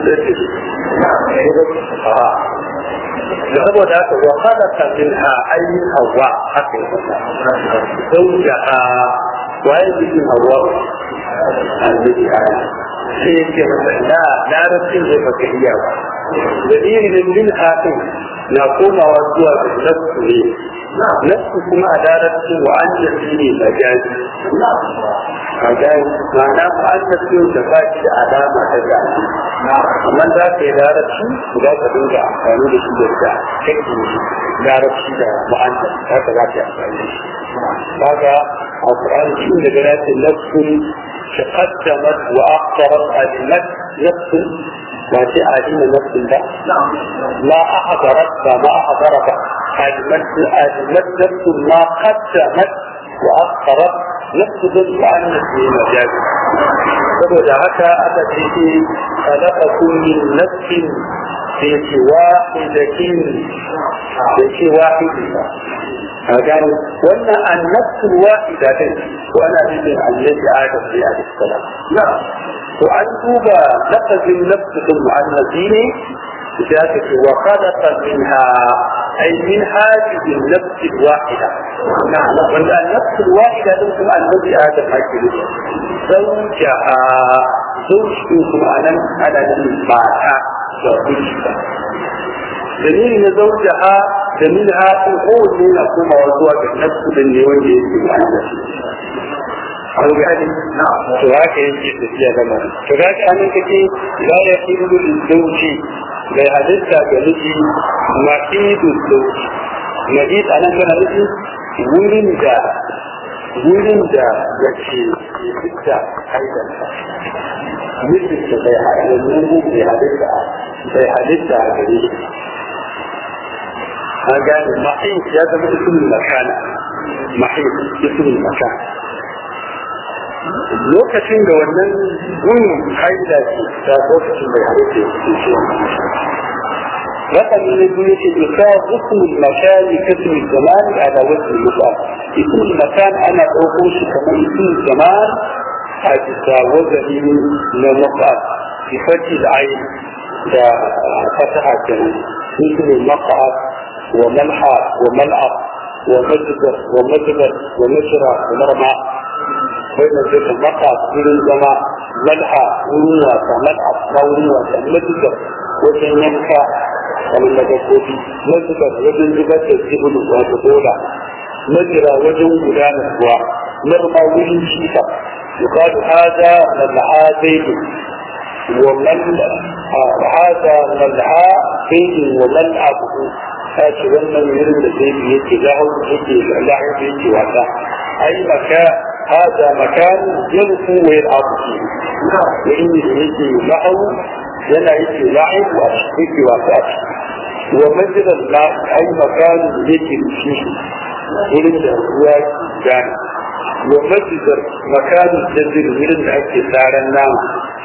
يقول الفقهاء saboda haka wa khalaqa minha ayyin hawa haka zawjaha wa ayyin hawa alladhi ala sai yake masa da larabcin zai baka iya ba dalilin min hatin na komawa zuwa ga nafsu ne nafsu kuma a larabcin wa an yasi ne majazi a gani ma'ana ba an tafi da ba shi da alama ta gani amma za ka yi larabci za ka dinga amfani da shi da ta kake larabci da ma'anta za ka za ka yi amfani da shi kaga a ƙur'an cikin da gana ce nafsun taqaddamat wa aqtarat alimat nafsun ba ce adina nafsun ba la ahdarat ba ma ahdara ba alimat alimat nafsun ma qaddamat wa aqtarat نفسد وأنس مجاز saboda haka aka ce khalaqakum min nafsin fi wahidatin da ce wahida a gani wannan annafsul wahida din wana nufin annabi adam ya alaihi salam to an duba lafazin nafsul mu'annabi ne da aka ce wa khalaqa minha أي من هذه النفس الواحدة نعم وأن النفس الواحدة تنكم الذي آدم أكله زوجها زوجكم أنا على المعتا وزوجها دليل زوجها دليلها تقول من أقوم وزوج النفس اللي وجه أو يعني نعم فراك يجب تسيا زمان فراك أنا كتي لا يحل للزوج bai halitta ga miji ma'idu sauki ma'id a nan gana miji wurin da wurin da ya ce halitta haidanta mijinta bai halitta bai halitta a gare shi an gane ma'id ya zama ismin makana ma'id ismin makana lokacin da wannan gun haida ce ta lokacin bai halitta ya ce shi رقم يقول يساوي اسم المكان كاسم الزمان على وجه المضاف اسم المكان انا اقول كما اسم الزمان حتى وجه المضاف بفتح العين فتحة مثل المقعد وملحى وملعب ومجبر ومجبر ومجرى ومرمى بين ذلك المقعد في الزمان ملحى ونوى وملعب ونوى ومجبر وجنينك kamar na dabbobi mazuba wajen zubar da zibin wato bola majira wajen gudanar ruwa marma wurin shifa yuqalu hada mal'a zaid wa man hada mal'a zaid wa man abu kace wannan wurin da zaid yake lahu yake lahu yake wata ai maka hada makan yalqu wa yal'abu wurin da yake lahu yana yake la'ib wa yake wata wa majalar na ai makanin yake shi wurin da ruwa gane wa majalar makanin jajjin wurin da ake tsaron nama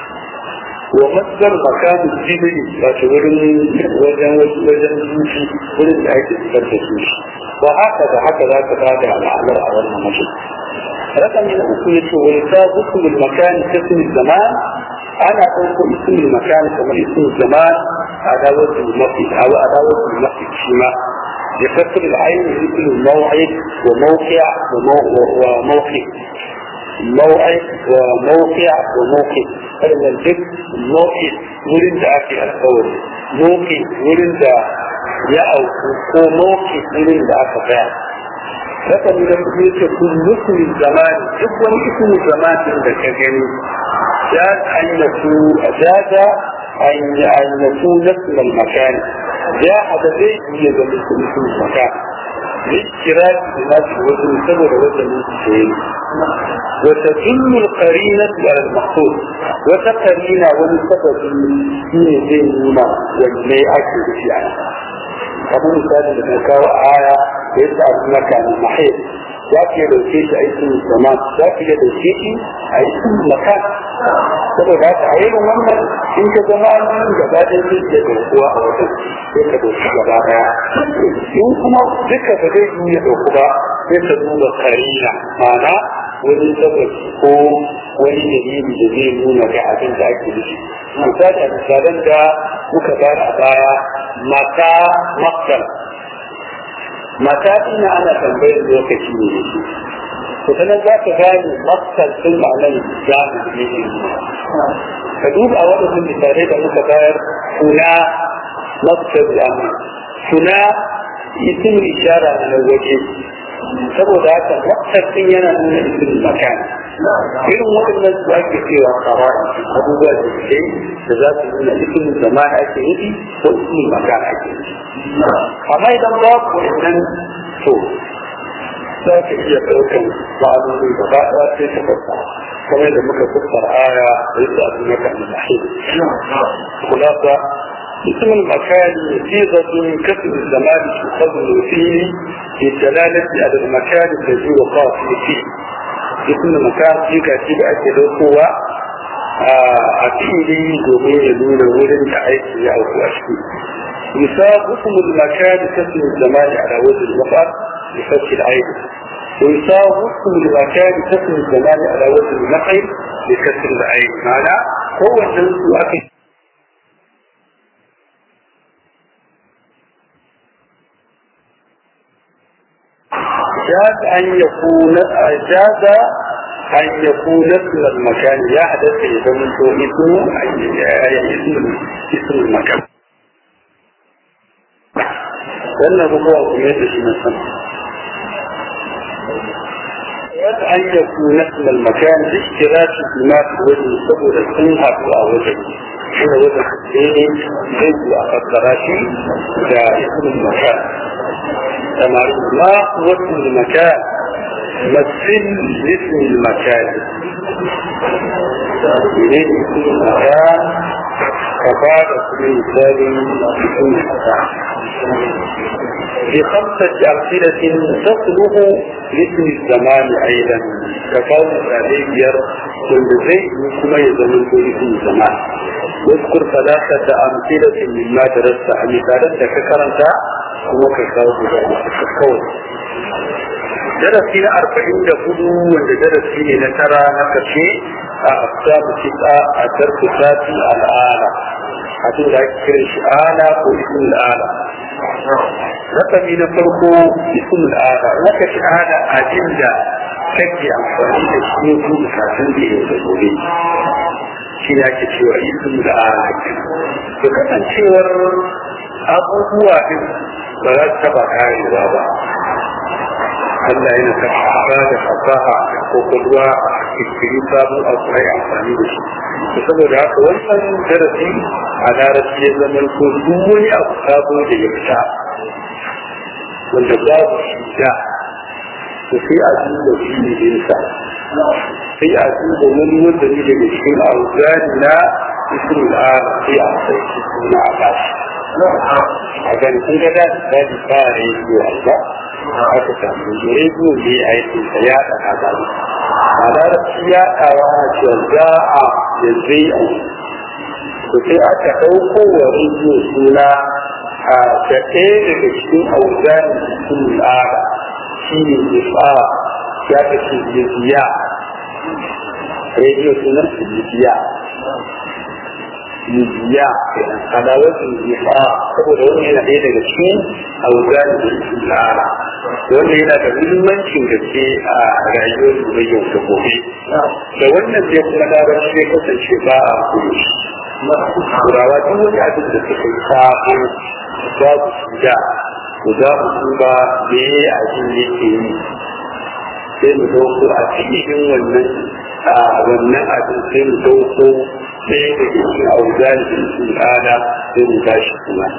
wa majalar makanin jibiri wato wurin wajen wajen zuci wurin da ake fitar da su ba haka da haka za ka ba da al'amar a wannan majalar رقم من أصول الولساء اسم المكان كاسم الزمان أنا أقول اسم المكان كما اسم الزمان عداوة المسجد أو عداوة المسجد شما بكسر العين مثل الموعد وموقع وموقع موعد وموقع وموقع هذا الجد موقع ولد أكي القول موقع ولد يأو وموقع ولد أكي haka ne da kuma yake kullukum zamani duk wani ismu zamanin da ka gani ya annaku ajaza an ya annaku nasl al makan ya hada zai iya ga ismu makan ذكرى بنفس وزن سبب وزن الشيء وتدل القرينة على المقصود وتقرينة ولسبب في ذهننا واللي أكد فيها kamar misali da na kawo aya da yadda abu na kanin mahir za ki iya dauke shi a isin zaman za ki iya dauke shi a isin makan saboda haka a irin wannan in ka zama an gaba ɗaya zai iya daukuwa a wajen sai ka dauki gaba ɗaya in kuma duka ba zai yi ya dauku ba sai ka duba karina ma'ana wani sababi ko wani dalili da zai nuna ga abin da ake nufi misali a misalan da muka bayar a baya mata maktal mata ina ana tambayar lokaci ne da shi to sanar za ka gane maktal sun ma'anar jami'in ne ka duba a waɗannan misalai da muka bayar kuna maktal jami'in kuna isin ishara na waje saboda haka maktal sun yana nuna isin makani irin waɗannan su ake cewa tsara abubuwa da ke da za su nuna isin zama ake nufi ko isin makani ake nufi amma idan ba ku wannan to za ka iya ɗaukan ma'anoni da ba ɗaya sai ta fasa kamar da muka fassar aya da yadda abu na kan mahim kula da اسم المكان صيغة كسر الزمان تقدم فيه للدلالة على المكان الذي وقع فيه اسم المكان صيغة تبقى كدوكوة أكيد دومين يدون ولن تعيش أو أشكي مثال اسم المكان كسر الزمان على وجه الوقع بفتح العين ومثال اسم المكان كسر الزمان على وجه النقل بكسر العين معنى هو الجنس أكيد جاز أن يكون جاز أن يكون اسم المكان يحدث إذا من اسمه اسم اسم المكان. لأن هو أمير الإنسان. جاز أن يكون اسم المكان باشتراك ما في وجه سبب السنها أو وجه هنا وجه الدين زيد أقدراتي كاسم المكان. تمارين ما هو اسم المكان مثل اسم المكان إليه اسم المكان فقال كل مثال اسم المكان بخمسة أمثلة تصلح لاسم الزمان أيضا كقول الأليبير كل شيء كما يزمن اسم الزمان واذكر ثلاثة أمثلة مما درست مثالا ككرنت kuma ka kawo guda masu kawai darasi na arba'in da hudu wanda darasi ne na tara na kashe a afsamu kitsa a tarku sati al'ala a tun da ake kiran shi ala ko isin al'ala rakami na farko isin al'ala wata shi ala abin da kake amfani da shi ne su bukatun da yau da gobe shi ne ake cewa isin al'ala da kasancewar abubuwa din ba za su taba karewa ba Allah yana karfafa da fasaha da kokolwa a cikin sabon abu mai amfani da shi to saboda haka wannan darasi a larabci ya zama ko duk wani abu sabo da ya fita wanda babu shi da to sai a duba shi ne dinsa sai a duba wani wanda ne daga cikin auzani na ismul ala sai a sai suna a bashi a gani kun ga da da ba rediyo ba aka samu rediyo ne a yi ta yaɗa labarai a larabci yaɗawa a cewa za a da zai a to sai aka ɗauko wa rediyo suna a da ɗaya daga cikin auzanin cikin al'ada shi ne jifa ya ka ce jiziya rediyo sunan su jiziya jiziya alawatin jifa saboda wani yana ɗaya daga cikin auzanin cikin al'ada wanda yana da muhimmancin gaske a rayuwar da yau da gobe da wannan zai kuma larabci ya kasance ba a kuma shi turawa duk wani abin da suka yi sabo za su da ku za mu duba me abin yake yi sai mu dauko a cikin wannan a wannan abin sai mu dauko sai da ke cikin auzan cikin al'ada sai mu tashi kuma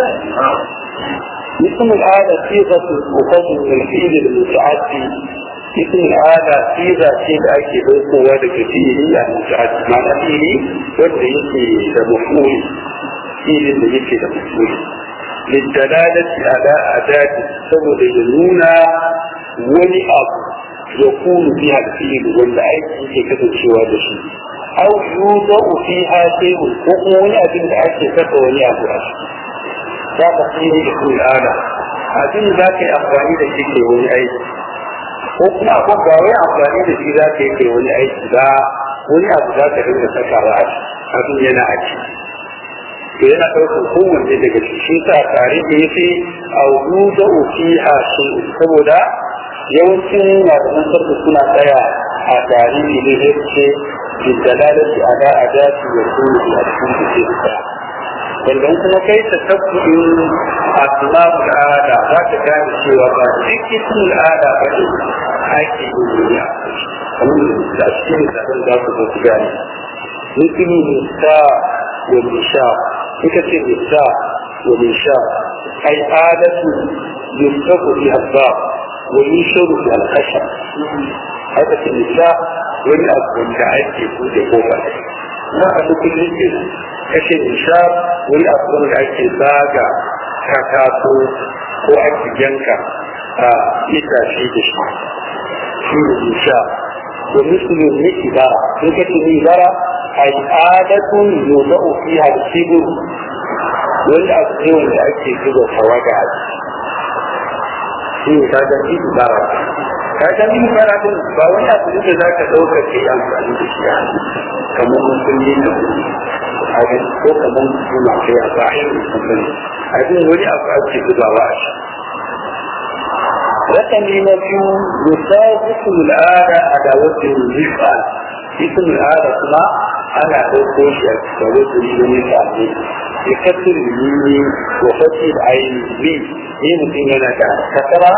اسم الآلة صيغة مخرج من الفيل المتعدي اسم الآلة صيغة صيغة أكيد هو كثير المتعدي معنى فيه وده يكي مفعول فيل اللي يكي مفعول للدلالة على أداة سبب ينونا ولأب يكون فيها الفيل والعيد يكي كتب شواد شيء أو يوضع فيها شيء وقوم أبن العيد كتب ولأب أشياء za ka tsiri da kuma al'ada abin za ka yi amfani da shi ke wani aiki ko kuma abu ba wai amfani da shi za ka yi ke wani aiki ba wani abu za ka dinga sakawa a shi abin yana a ci to yana ɗaukar kowanne daga shi sa tare da yake a wuzu da ofi a shi saboda yawancin malaman sarki suna tsaya a tarihi ne da ce bidalalati ala adati wa kullu a cikin da sannan kuma kai ta tabbudin asmabu al'ada za ta gane cewa ba cikin al'ada ba ne ake yin duniya kamar da cikin zaɓen za ku zo ku gane mutum nisa wa nisha ita ce nisa wa nisha ai adatu yusafu bi habba wa yusharu bi al-khashab haka ce nisa wani abu da ake buɗe kofar na a dukkan yake kashe nisha wani abu da ake zaga katako ko ake yanka a itace da shi shi ne nisha da musulun ne ibara sun kace ni ibara a yi adatun yau fi halsibir wani abu ne wanda ake zuba tawaga a shi ne ta gani ibara ta gani ibara din ba wani abu da za ka ɗauka ke amfani da shi kamar musulmi na abin ko kamar suna kai a bayan musulmi abin wani abu ake zubawa a shi rakami na biyu yusa ism al'ada a da wajen rifa ism al'ada kuma ana ɗauko shi a da wajen rifa ne ya kasar yini wa fasir ainihi ne mutum yana da kasara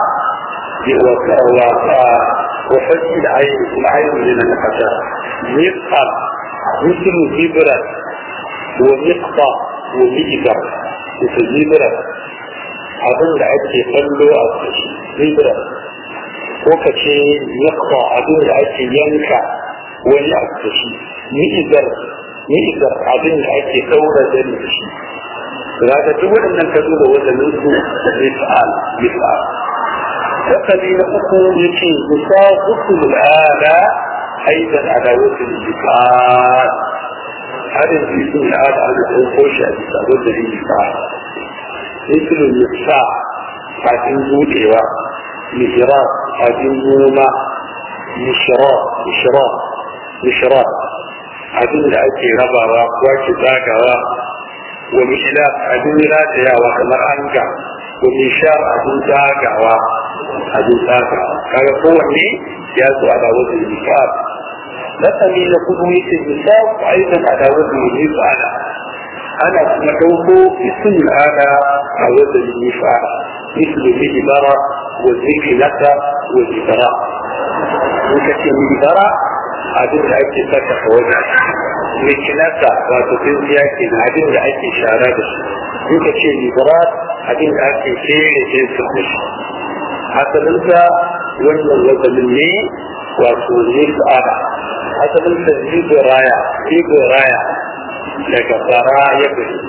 wa fasir ainihi kuma ainihi yana da kasara rifa مثل زبرة ومقطع ومئذر مثل زبرة أظن لعبت يخلو زبرة وكشي مقطع أظن لعبت ينكع ولأكتشي مئذر مئذر أظن لعبت ثورة ذنبشي هذا تقول أن الكذوب وزنوه مثال مثال وقدين أقول يكي مصاغة الآلة أيضا على وزن الجفاء هذا الجسم الآن على الخوش على وزن الجفاء مثل المقصاء عدين بوتيوة مجراء عدين بوما مشراء مشراء مشراء عدين لأتي ربا وكواك ذاكوا ومشلاء عدين راتيا وكما أنجا ومشاء عدين ذاكوا عدين ذاكوا كان قوة يازو على وزن الجفاء مثلا يقول النساء ايضا على وزن النفعل انا مدوكو اسم انا على وزن النفعل مثل الإبرة والذكلة والإبراء وكثير من الإبراء عدد أكي فتح وزن ذكلة وتتنزيا كنا عدد أكي شارات وكثير من الإبراء عدد أكي فيه جنس حتى ننسى وزن الوزن اللي وتوزيك أنا asalin da jigo raya jigo raya daga fara ya bari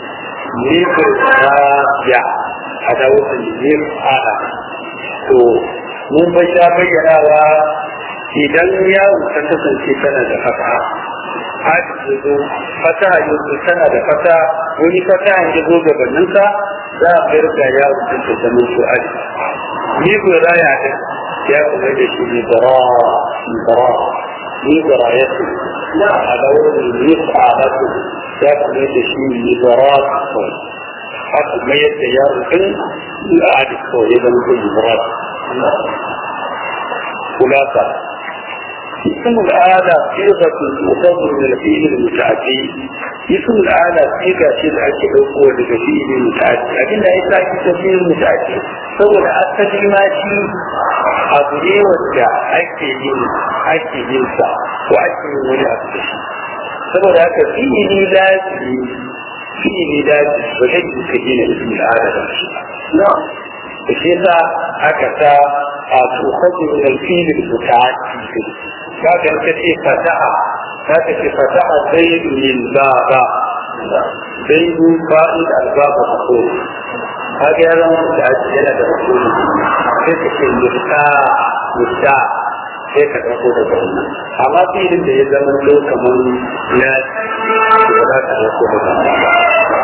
nufin ya a da wasu nufin ana to mun bai sha bayyanawa idan yawo ta kasance tana da fata hadi ya zo fata yanzu tana da fata wani fata ya zo gabaninsa za a bayar da yawo ta ta zama su aji ni ko raya ɗin ya kuma da shi ne bara bara ni bara ya ce a da wani ni a batu ya kuma da shi ne bara haka mayar da yawo ɗin a aji ko ya zama su bara خلاصة اسم الآلة صيغة تؤخذ من الفعل المتعدي اسم الآلة صيغة شرعة الأخوة لفعل المتعدي لكن لا يتعد الفعل المتعدي صور أكثر ما شيء أبني وجه أكثر أكثر وأكثر من أكثر صور أكثر فيه لازم فيه لازم وجد كثير اسم الآلة نعم الشيء هكذا تؤخذ من الفيل المتعدي كان كثير فتح كان فتح زيد من باب زيد قائد الباب مقول هذا يرى متعدي أنا بقول كيف المفتاح مفتاح كيف تقول هذا أما في اللي يزمن له كمان لا ولا تقول هذا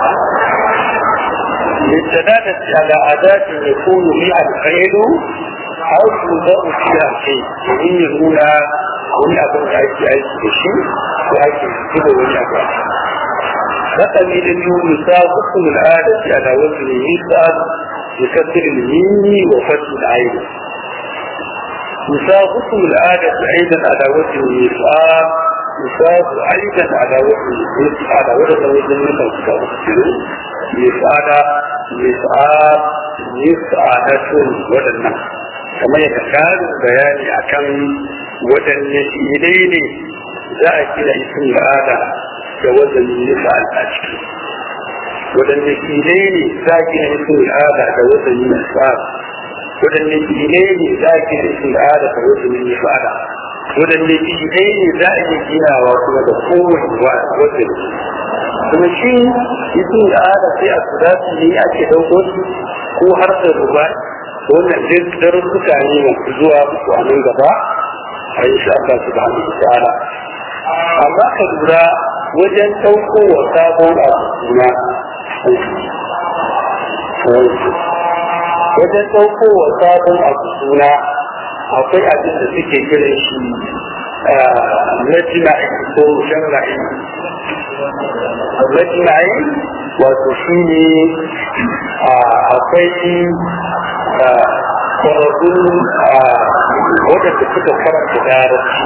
للدلالة على أداة يكون فيها الفعل أو يوضع فيها شيء وإن يقول wani abin da ake aiki da shi ko ake zuba wani abu rakami da biyu misal hukum al'adati ala wazni misal بكسر الميم وفتح العين misal hukum al'adati أيضا على وجه المثال misal أيضا على وجه المثال على وجه المثال مثال مثال مثالة ودنا كما يتكاد بيان أكم waɗanne fi'ilai ne za a kira isin al'ada da waɗanne nufa'al a ciki waɗanne fi'ilai ne za a kira isin al'ada da waɗanne nufa'al waɗanne fi'ilai ne za a kira isin al'ada da waɗanne nufa'al waɗanne fi'ilai ne za a iya ginawa kuma da kowane waɗanne kuma shi isin al'ada sai a kuda su ne ake ɗauko su ko har da ruba wannan duk darussuka ne masu zuwa muku a nan gaba in sha Allah subhanahu wa ta'ala amma ka lura wajen ɗauko wa sabon abu suna wajen ɗauko wa sabon abu suna akwai abin da suke kiran shi majma'i ko jamra'i majma'i wato shi ne akwai kwararrun waɗanda suka karanta larabci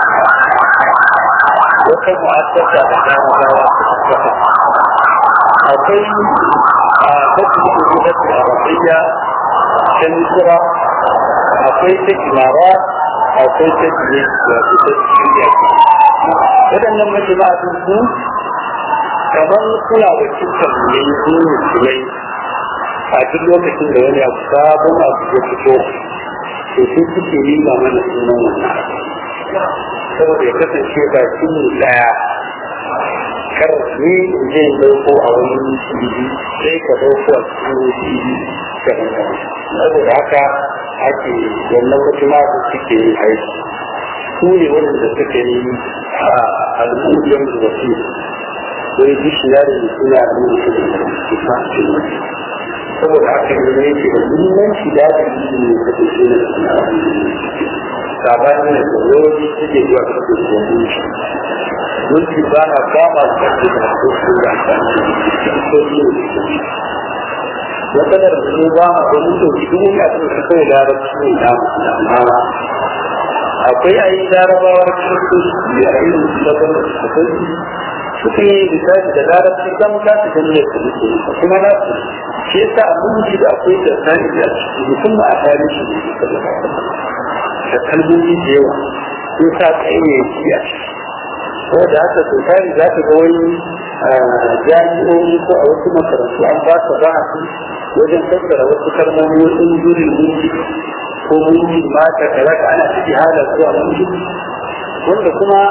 wata mu'assasa da larabawa suka kafa akwai a tattalin gudanar arabiyya ta misira akwai ta kimara akwai ta jiye wato ta jiye waɗannan majama'atun su kamar suna da cikin ne su musulmai a duk lokacin da wani abu sabon abu ya fito to sun suke yi ma mana sunan wannan abu saboda ya kasance ba shi ne daya kar ni in je in dauko a wani shiri sai ka dauko a cikin shiri ka dangane saboda haka ake wannan mutuma da suke yin aiki su ne waɗanda suke yi a al'ummar da wasu wani dictionary da suna da mutum da suka cikin saboda haka ne yake da muhimmanci da aka yi ne da take na sabanin da tsoro suke zuwa su da mulki mulki ba na kama da su da su da su da kadar su ba ma da mutum duk wani abin da kai larabci ne da amma akwai ayi larabawar kristoci a irin sabon da suka kai suka yi lissafi da larabci kan kasu ganin da su kuma na su shi yasa abinci da akwai da tsari da musamman a tarihi ne suka zama da kalmomi da yawa sun sa tsaye shi a ciki saboda haka sau tari za ka ga wani jami'o'i ko a wasu makarantu an ba su ba su wajen tattara wasu kalmomi wajen jurin mulki ko mulki mata kaza ka ana ciki hala zuwa mulki wanda kuma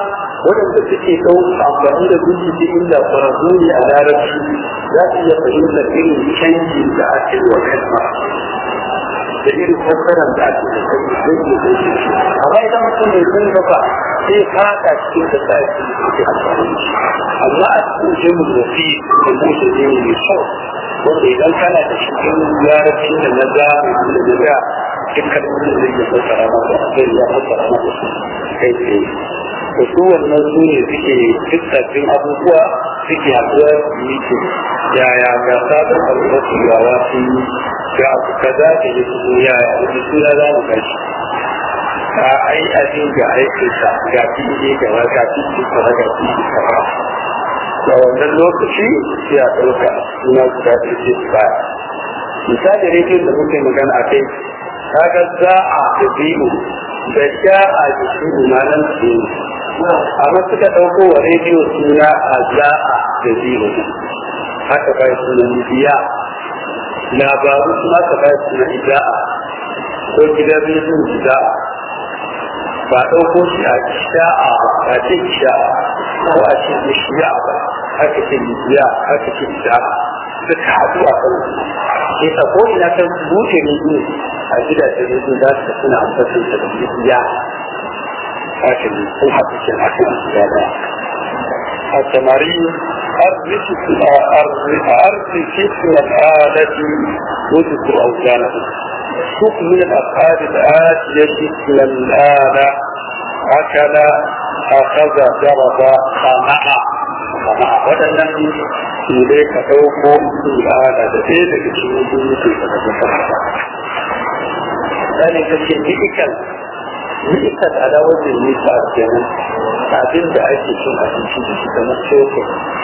waɗanda suke ɗau amfani da gudu ta inda ƙwararru ne a larabci za su iya fahimtar irin canjin da ake wa kalma da irin kokaran da ake da kai zai iya zai shi amma idan mutum bai san gaba sai fata cikin da sa shi suke amfani da shi amma a cikin jimin mafi da mutu ne mai kyau wanda idan kana da cikin larabci da na zamani da na ga dukkan mutum zai iya fassara masa zai iya fassara masa kai tsaye da su wannan su ne suke dukkan abubuwa suke haɗuwa yi ce yaya ga sabon abubuwa su yawa su yi ga abu kaza da ya su yaya wani suna za mu gashi a ai abin ga aikinsa ga fiye gaba ga fiye gaba ga fiye gaba a wannan lokaci sai a ɗauka suna guda ɗaya ce su baya misali rediyon da muke magana a kai kaga za a da biyu da sha a jikin umarnan su amma suka ɗauko wa rediyo suna a za'a da biyu haka bai suna biya labaru kuma ka bai suna ida'a ko gidan rediyon ida'a ba ɗauko shi a sha'a ba ce sha'a ko a ce shi'a ba haka ce biya haka ce ida'a suka haɗu a kan ke ta ko ina kan buɗe rediyo a gidajen rediyo za su suna amfashin da biya لكن الحق في الحكم هذا التمارين أرض أرض اسم الآلة وذكر أوزانه شوف من الأفعال الآتية اسم الآلة أكل أخذ ضرب خمع خمع ودنا إليك توقع اسم الآلة إذا كنت يجب أن تتفق ذلك الشيء ni'ikar ala wajen nisa a kenan abin da ake cin abinci da shi kamar soke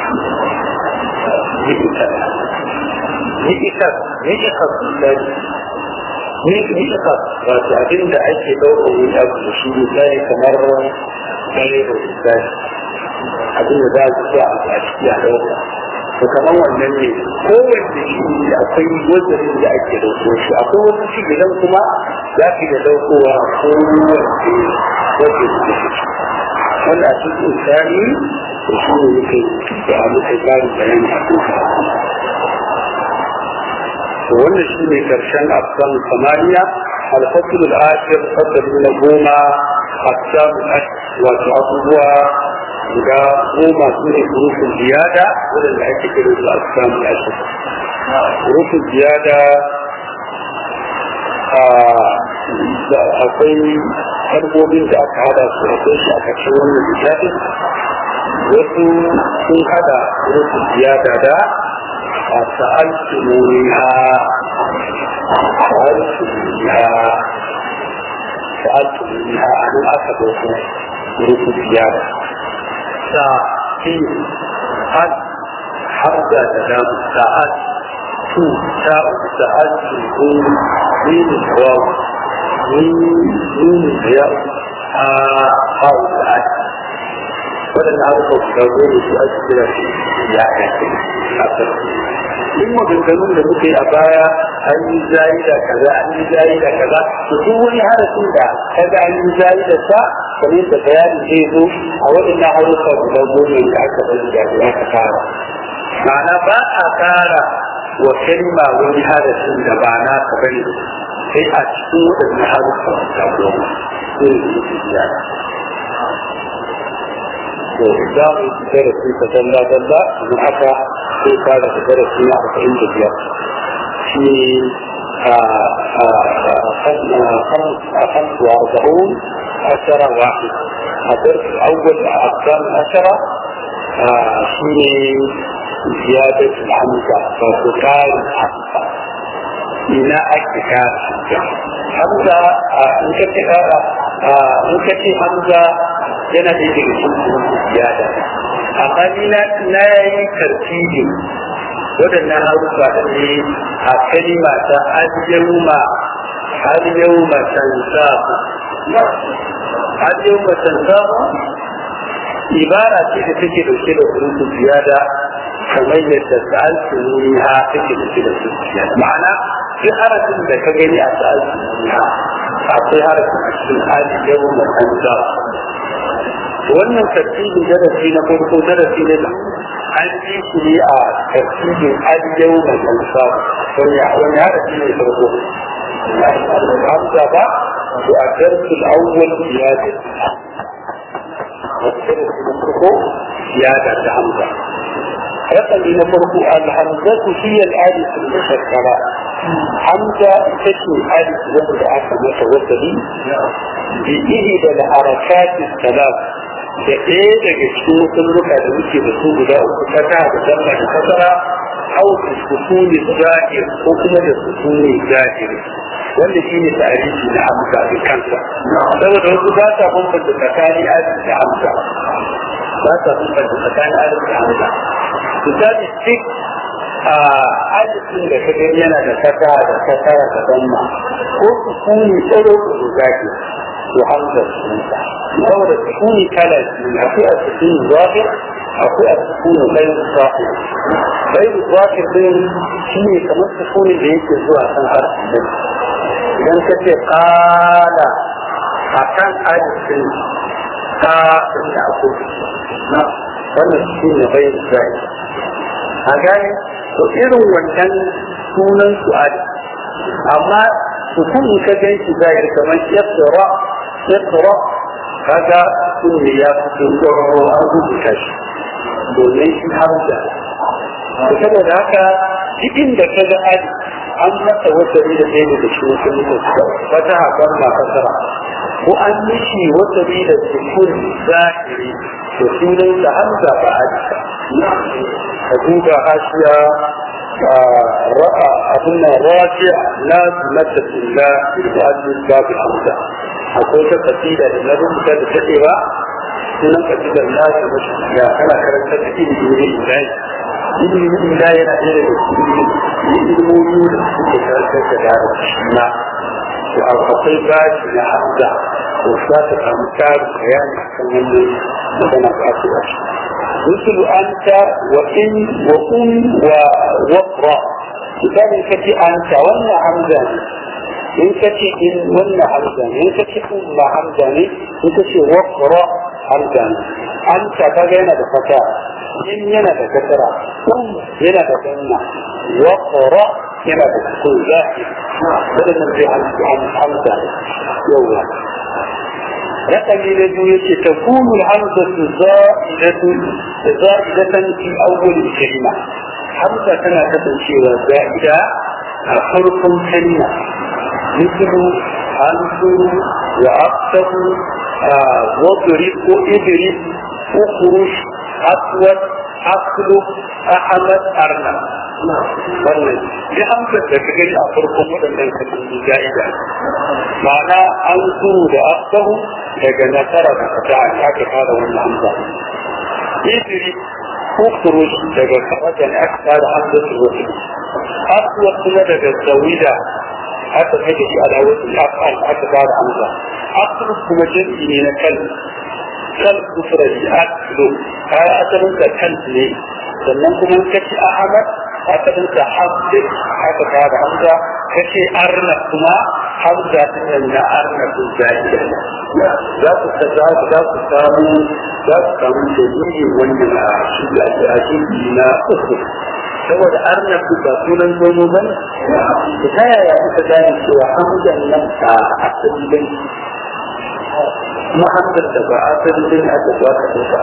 ni'ikar ni'ikar ni'ikar misali ni'ikar wato abin da ake ɗaukar wani abu da shi misali kamar ɗaya da misali abin da za su a a ciki a ɗauka to kamar wannan ne kowanne shi akwai wajen da ake ɗauko shi akwai wasu shi gidan kuma za ki da ɗaukowa kowanne wajen da shi wanda a cikin tsari da shi ne yake da a muka tsari bayani a cikin to wannan shi ne karshen afsan samaniya alfasul al'ashir fasali na goma afsan wato abubuwa guda goma su ne hurufin ziyada waɗanda ake kira su afsan al'ashir hurufin ziyada akwai harkokin da aka hada su akwai shi a ƙarshen wannan littafin wasu sun hada hurufin ziyada da سألتمونها سألتمونها سألتمونها أنا أخذوها ظروف الزيادة سأل هل حرزة تدام سأل تو سأل سألتمون من الجواب من من الجواب هؤلاء ولن أعرفه بقول سؤال يعني in maganganun da muke a baya an yi zai da kaza an yi zai da kaza to duk wani harafin da kaga an yi zai da sa kamar da bayani zai zo a waɗannan harufa guda goma da aka bari da ya ka fara ma'ana ba a kara wa kalma wani harafin da ba na ka bari sai a cikin waɗannan harufa guda goma sai su yi ziyara to za mu yi darasi ta dalla dalla don haka sai ka da darasi na arba'in da biyar shi a خمس وأربعون عشرة واحد الدرس الأول أقسام عشرة في زيادة الحمزة وتكرار الحمزة إلى اكتكار حمزة مكتي حمزة yana da yake da cikin ziyada amma ni na na yi tartibi wadannan harufa da ne a kalima ta al-yawma al-yawma tansafu al-yawma tansafu ibara ce da take dauke da hurufin ziyada kamar yadda sa'altuniha take dauke da hurufin ziyada ma'ana duk harafin da ka gani a sa'altuniha akwai harafin a cikin al-yawma tansafu wannan tartibin darasi na farko darasi na da an ji shi ne a tartibin aliyau mai kansa wani wani harafi ne farko hamza ba to a darsul awwal ziyada darasi na farko ziyada da hamza رقم نفرق الحمزة هي الآلة المشكلة حمزة تشمل آلة وزن آخر متوسلي بإهدى الحركات الثلاث كأيه لكشكو تنرك على وجه بسوء لا أفتتها بجمع الفترة أو السكون الزائر حكمة السكون الزائر wanda shi ne tarihi na hamza da kansa saboda wasu ba ta bambanta tsakanin alif da hamza ba ta bambanta tsakanin alif da hamza misali duk a alifin da kaga yana da kata da kata da damma ko sukuni tsaro da zaki to hamza sunta saboda sukuni kala ne akwai a sukuni zahir akwai a sukuni bayan zahir bayan zahir din shi ne kamar sukuni da yake zuwa kan harfin idan ka ce kala a kan alifin ka da akwai wannan shi ne bayan zahir a gane to irin wancan sunan su ali amma su kun ka gan shi zahir kamar yasra yasra kaga sun ne ya fito tsoro an rubuta shi domin shi hamza to saboda haka cikin da ka ga ali an masa wata ne da ɗaya da shi wasu mutu wata haɓar ma kasara ko an mishi wata ne da sukun zahiri to sunan da hamza ba ali حدودا حاشية رأى أظن راجع لا تمثل إلا بمؤدي باب الحمزة أقول قصيدة لنظم كان كثيرة سنة قصيدة لا تمثل إلا أنا كانت تأتي بدون إبراهيم بدون إبراهيم أنا إلى الموجود في كانت كدارة الشماء وأقول باج إلى حمزة وصلات الأمكار بيان كمان مثلا بأسي أشياء مثل أنت وإن وأم ووقرأ كتاب كتي أنت ولا حمزان إن كتي إن ولا حمزان إن كتي أم حمزان إن كتي وقرأ حمزان أنت بغينا بفتاة إن ينا بكترة أم ينا بكترة وقرأ ينا بكترة ذاكي بدل من عن حمزان يولا رقم الذي تكون الحمزة زائدة زائدة في أول الكلمة حمزة كما تتنشي وزائدة حرف كلمة مثل أنصر وأقصر واضرب وإضرب أخرج أسود أسلك أحمد أرنب wannan duk hamsar da ka gani a farkon waɗannan kalmomi ja'ida ma'ana an suru da asahu daga nasara da fata a aka fara wannan hamsa idiri ko kurush daga kafajen aka fara hamsar da wasu asuwa kuma daga zawida aka kai da shi a dawasu afal aka fara hamsa asulu kuma jinsi ne na kal kal kufrari asulu kaya asalin ka kal ne sannan kuma kaci ahmad asalin ka hamdi aka fara hamza kace arna kuma hamza din na arna din zaiya za ku ta za ku za ku samu za ku samu dalilin wannan a shi da ake na uku saboda arna ku ba sunan zomo ba ne ta yaya kuka gane cewa hamzan nan a asalin kuma hamzan da ba asalin aka zo aka ɗauka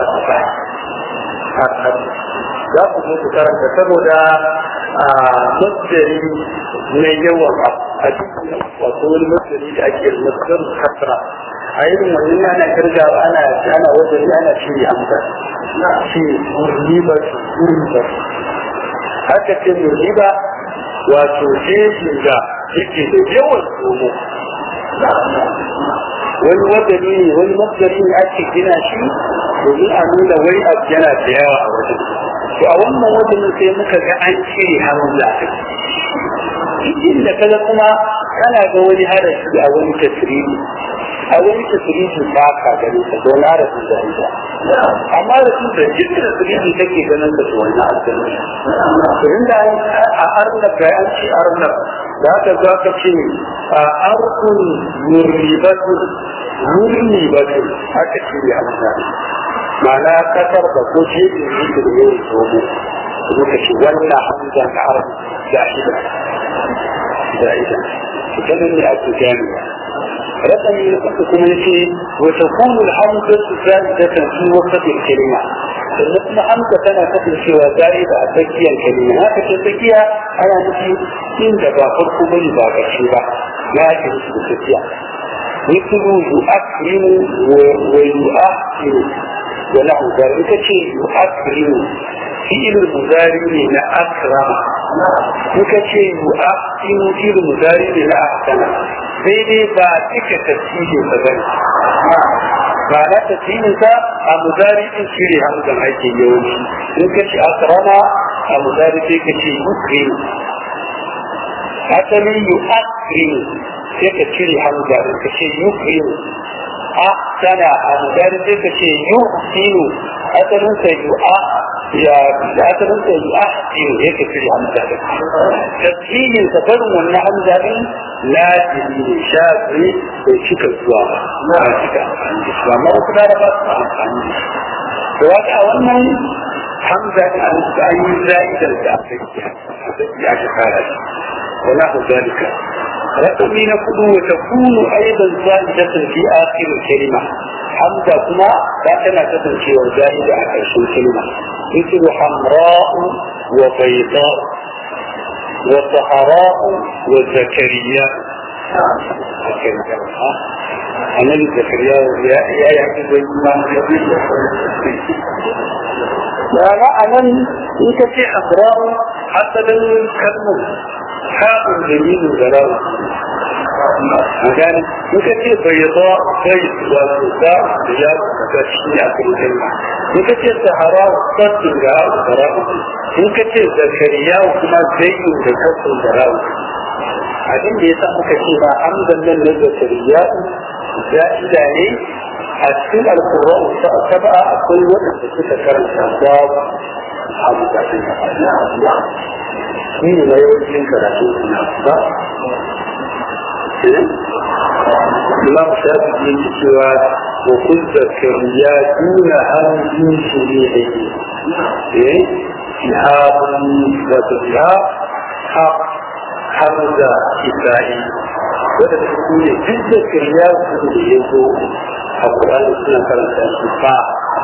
a kasa za ku zo ku karanta saboda a masjari mai yawan a cikin wato wani masjari da ake masjar kasra a irin wannan ana kirgawa ana ana wajen ana shirya amsa shi murniba murniba haka ce murniba wato jejin da yake da yawan tsoro wani wadani ne wani masjari ne ake gina shi domin a nuna wani abu yana da yawa a wajen to a wannan wajen sai muka ga an cire hamza cikin da kaga kuma kana ga wani harafi a wani tasiri a wani tasiri ba ka gani ka don harafin da ita amma da su da jikin tasiri take ganin da wannan asali to inda a arnab ga an ci arnab da haka za ka ce a arkun murribatu murribatu haka ce ya hamza ma'ana kasar da ko ce da yake da yau zomo muka ce wannan hamza da arab zahida zahida idan ne a tujani rakami na uku kuma yace wa takunu al-hamzatu zahidatan fi wasat al-kalima sannan kuma hamza tana kasancewa zahida a tsakiyar kalima haka ce tsakiya ana nufi inda ba farko bane ba ƙarshe ba ya ake nufi da tsakiya مثل يؤكرم ويؤخر ونحو ذلك شيء يؤكرم فعل المضارع لأكرم وكشيء يؤخر فعل المضارع لأحسن سيدي بعدك تفسير فبن معنى تفسير المضارع شيء همزا هيك يوم وكشيء أكرم المضارع كشيء يكرم أصلي يؤكرم sai ka cire hamza da ka ce yukrimu a sana a mudari sai ka ce yukiru asalin sa yu a ya asalin sa yu a inu ya ka cire hamza da tasbihin sa barin wannan hamza din lazimi ne shafi bai cika zuwa ba ba cika amfani da shi amma wasu da ba su amfani da shi da wata a wannan hamza din an ga an yi za'idan da aka yi aka fara shi wala hu zalika رقم نقول وتكون أيضا زائدة في آخر الكلمة حمزة كما باتنا تتنشي وزائدة آخر الكلمة مثل حمراء وبيضاء وصحراء وزكريا أنا زكريا يا يا يا لا لا أنا أنت في حمراء حتى بالكلمة حاء جميل جلال مكان مكتير بيضاء بيض وسوداء رجال تشيع في الجنة مكتير سحراء صد جلال جلال مكتير زكريا وكما زيد وكسر جلال abin da ya sa muka ce ba hamdan nan na zakariya za'ida ne a cikin alkur'an sab'a akwai waɗanda suka karanta babu hamza din shi ne na yawancin karatu ba imam shafi yake cewa wa kun zakariya duna hamzin shi ne ake eh shihabun wato shihab haq hamza isra'i wadda su ne duk zakariya su da ya zo a ƙur'ani suna karanta su ba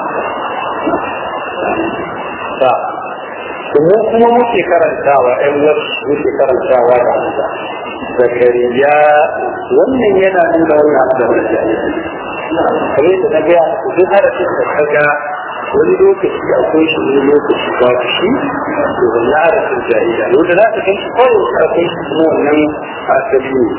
ba kuma kuma muke karantawa ɗan wasu muke karantawa da hamza zakariya wannan yana nuna wannan hamza da jami'a kamar yadda na gaya duk harafin da kaga wani lokaci akwai shi wani lokaci ba shi to wannan harafin jami'a wanda za ka kai shi kawai akwai shi kuma wannan asali ne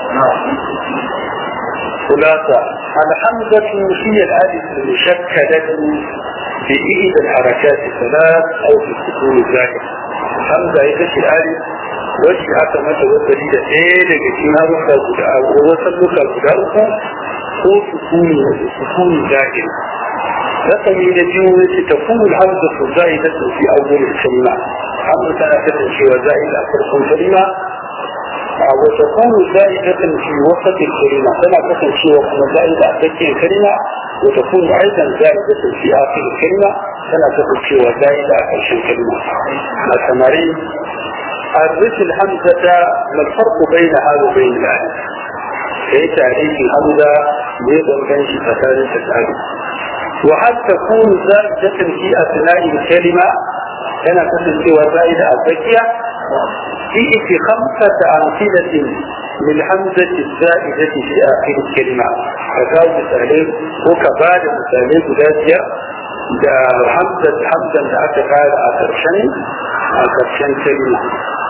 خلاصة الحمزة هي الألف المشكلة في إحدى الحركات الثلاث أو في السكون الزائد حمزة إذا الألف وجه أتمت والدليل إيه لكتنا ووصلك الغداء هو سكون سكون زائد رقم يجوز تكون الحمزة زائدة في أول الكلمة حمزة أتت شيء زائد أكثر كلمة وتكون زائدة في وسط الكلمة كما تكون شيء زائدة أتت الكلمة وتكون أيضا زائدة في آخر الكلمة كما تكون شيء زائدة أكثر الكلمة التمارين أدرس الحمزة ما الفرق بينها وبين الألف في تعريف الحمزة يقدر بين شفتان تسأل وهل تكون زائدة في أثناء الكلمة كما تكون شيء زائدة أتت في خمسة أمثلة للحمزة الزائدة في آخر الكلمة فقال مثالين وكبار مثالين ذاتية حمزة حمزة أتفعل أكرشن أكرشن كلمة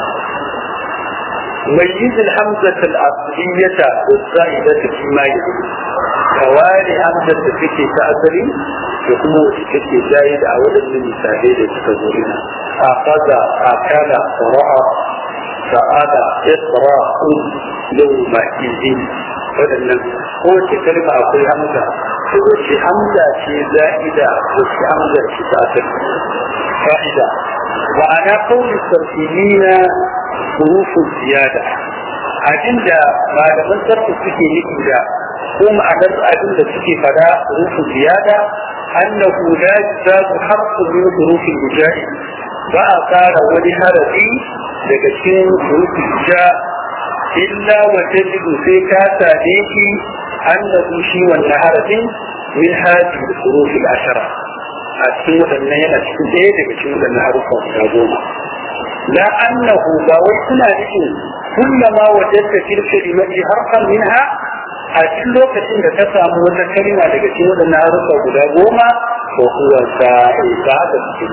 ميز الحمزة الأصلية والزائدة فيما يلي كواري حمزة فيكي تأثري يكون فيكي زائد أولا من مثالين تتظرين أخذ أكل رأى سأل إقرأ يومئذ waɗannan kowace kalma akwai hamza kowace hamza ce za'ida wace hamza ce ta asali fa'ida wa ana kauli sarfiyina hurufun ziyada abinda malaman sarfi suke nufi da ko ma'anar abinda suke fada hurufun ziyada annahu la yuzadu harfun min hurufil hija'i ba a kara wani harafi daga cikin hurufil hija illa wa tajidu sai ka same shi annahu shi wannan harafin min hadhihi hurufil ashara a cikin wadannan yana cikin ɗaya daga cikin wadannan harufa guda goma la annahu ba wai suna nufin kullama wajadta fil kalimati harfan minha a cikin lokacin da ka samu wata kalma daga cikin wadannan harufa guda goma ko kuwa sa'ida da cikin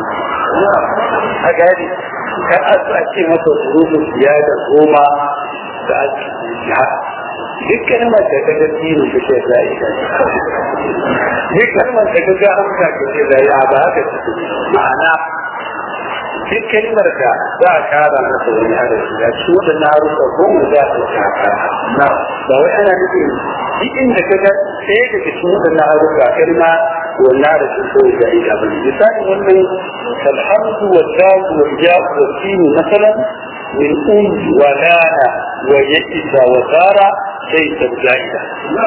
a gari kan a ce masa hurufin ziyada goma da ake duk kalmar da ka ga tino ta ce za'ida duk kalmar da ka ga hamsa ta ce za'ida ba haka ma'ana duk kalmar da za a kara masa wani harafi da shi waɗannan harufa goma za a ɗauka na ba wai ana nufin duk inda ka ga ɗaya daga cikin waɗannan harufa kalma wannan harafin kawai za'ida ba ne misali wannan alhamdu wa zagu wa jabu wa sinu masalan من أم ولانا ويئس وسارة ليس زائدة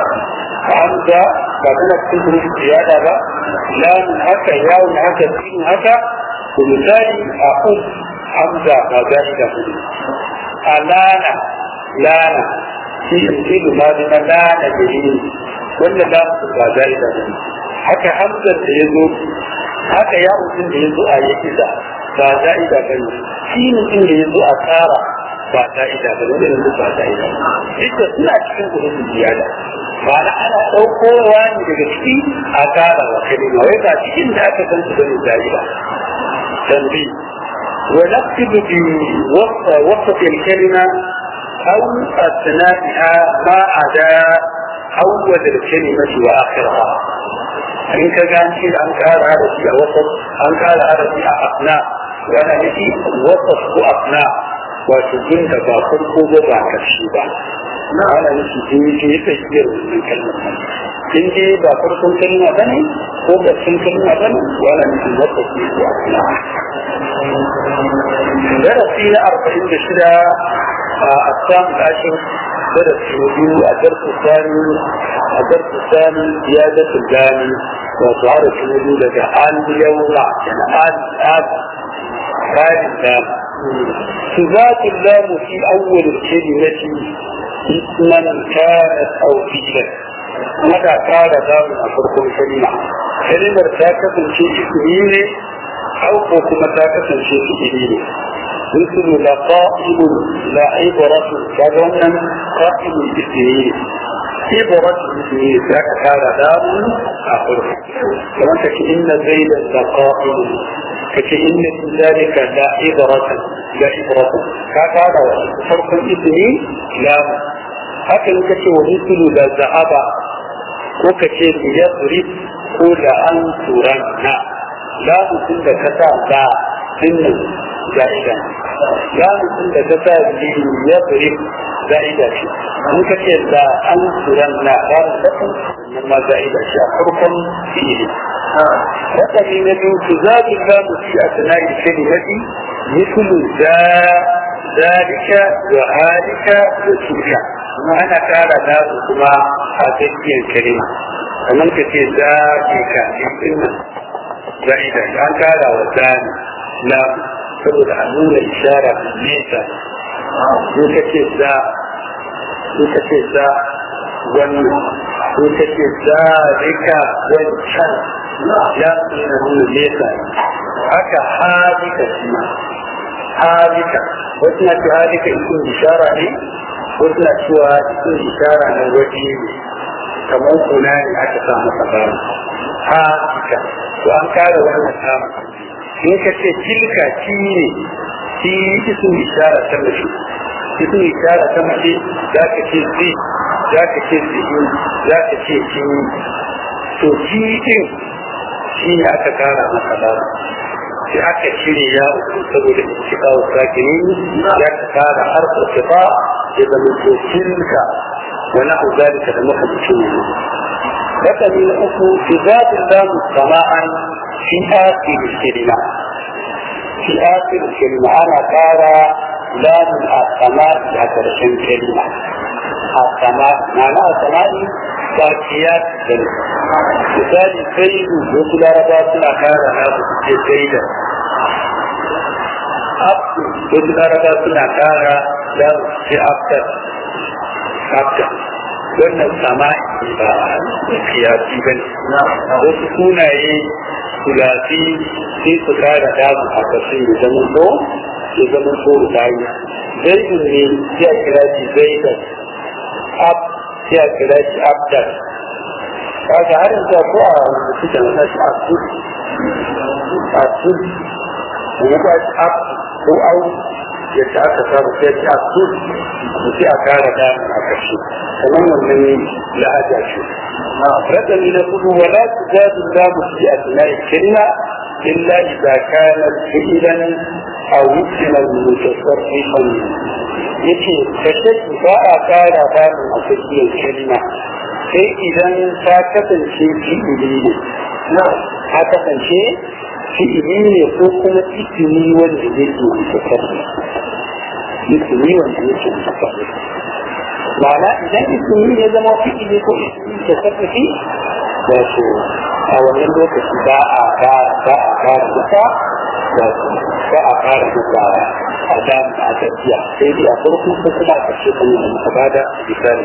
حمزة فكنا تكون زيادة لا من هكا يا من هكا سين هكا ومثالي أقول حمزة وزائدة ألانا لانا في يمكن ما بنا لانا جهين ولا لا وزائدة هكا حمزة يزو هكا يا من يزو آيكزة ba za'ida ba ne shi mutum da ya zo a tsara ba za'ida ba ne yanzu ba za'ida duk da suna cikin gudun ziyada ba na ana ɗaukowa ne daga ciki a tsara wa kalima wai ba cikin da aka san su bane za'ida tambi wa naqtibu bi wasf al-kalima aw asna'iha ma ada awwal al-kalimati wa akhiraha in ka gane an kara da shi a wasf an kara da shi a asna yana nufi wasaf ko afna wato jin da ba farko ba ba karshe ba na ana nufi jin ji ya tafiyar wannan kalmar jin ji ba farkon kalma ba ne ko ƙarshen kalma ba ne wala nufi wasaf ko afna darasi na arba'in da shida a asamu ashir darasi na biyu a darsu sani a darsu sani ziyadatul gani wato harafi na biyu daga an yaura yana an an قال اللام صفات اللام في أول الكلمة اسما كانت أو فعلا متى قال لام أفرق الكلمة كلمة تاكة شيء اسمين أو كما تاكة شيء فعلين مثل لا قائم لا عبرة كذا قائم اسمين عبرة اسمين ذاك قال لام أفرق كما إن زيدا لقائم فكأن في ذلك لا عبرة لا عبرة كذا فرق الاسم لا هكذا كشي ومثل لا ذهب وكشي يضرب كل أنصرنا لا مثل كذا لا إن زائدا لا مثل كذا يضرب زائدا وكشي لا أنصرنا لا إنما زائدا فرق فيه رقم النبي تزاد اللام في أثناء الكلمة مثل ذا ذلك وهالك وتلك أنا قال ذا كما هذه الكلمة فمن كتير ذلك إن زائدا أن قال وذان لا تقول أنون إشارة ليس وكتير ذا وكتير ذا ون وكتير ذلك والشر ya nuna nuna nesa haka halika shi halika wasu na cewa halika isun ishara ne wasu na cewa isun ishara na waje ne kamar kuna ne aka sa masa bayan halika to an kara wannan samu in ka ce tilka ci ne ci isun ishara ta mace isun ishara ta mace za ka ce zi za ka ce zi za ka ce ci to ci din shi ne aka kara masa lara sai aka cire ya uku saboda shiga wa sakini ya ka kara harkar shifa ya zama tilka wani abu zalika da muka mutum ne rakami na uku fi zaɓin damu sama'an fi asiri shirina fi asiri shirina ana kara lamun a sama'i a ƙarshen kalima a sama'i ma'ana a sama'i ba kiyas da misali sai wasu laraba suna kara nasu su ce sai da abdu wasu laraba suna kara za su ce abdar abdar wannan sama'i ba kiyasi ba ne wasu sunaye sulasi sai su kara damu a ƙarshen da zaman so da zaman so da bayi zaidun ne sai a kira shi zaidan ab sai a kira shi abdar kaga har yanzu ko a wanda suke nuna shi abdul abdul ne ba shi ab ko au yadda aka samu sai shi abdul sai a kara damu a ƙarshe kamar wannan la'aja ce rakami na kudu wala tujadu lamu fi asma'i kalima illa idza kana fi'lan aw isman mutasarrifan yace kace ba a kara damu a cikin kalima sai idan ta kasance fi'ili ne ta kasance fi'ili ne ko kuma ismi wanda yake mutasarrif ismi wanda yake mutasarrif ma'ana idan ismi ne zama fi'ili ko ismi ta sarrafi wato a wannan lokaci ba a fara ba a fara duka wato ba a fara duka a damu a tafiya sai dai a farko ko kuma a ƙarshe kuma da muka bada misali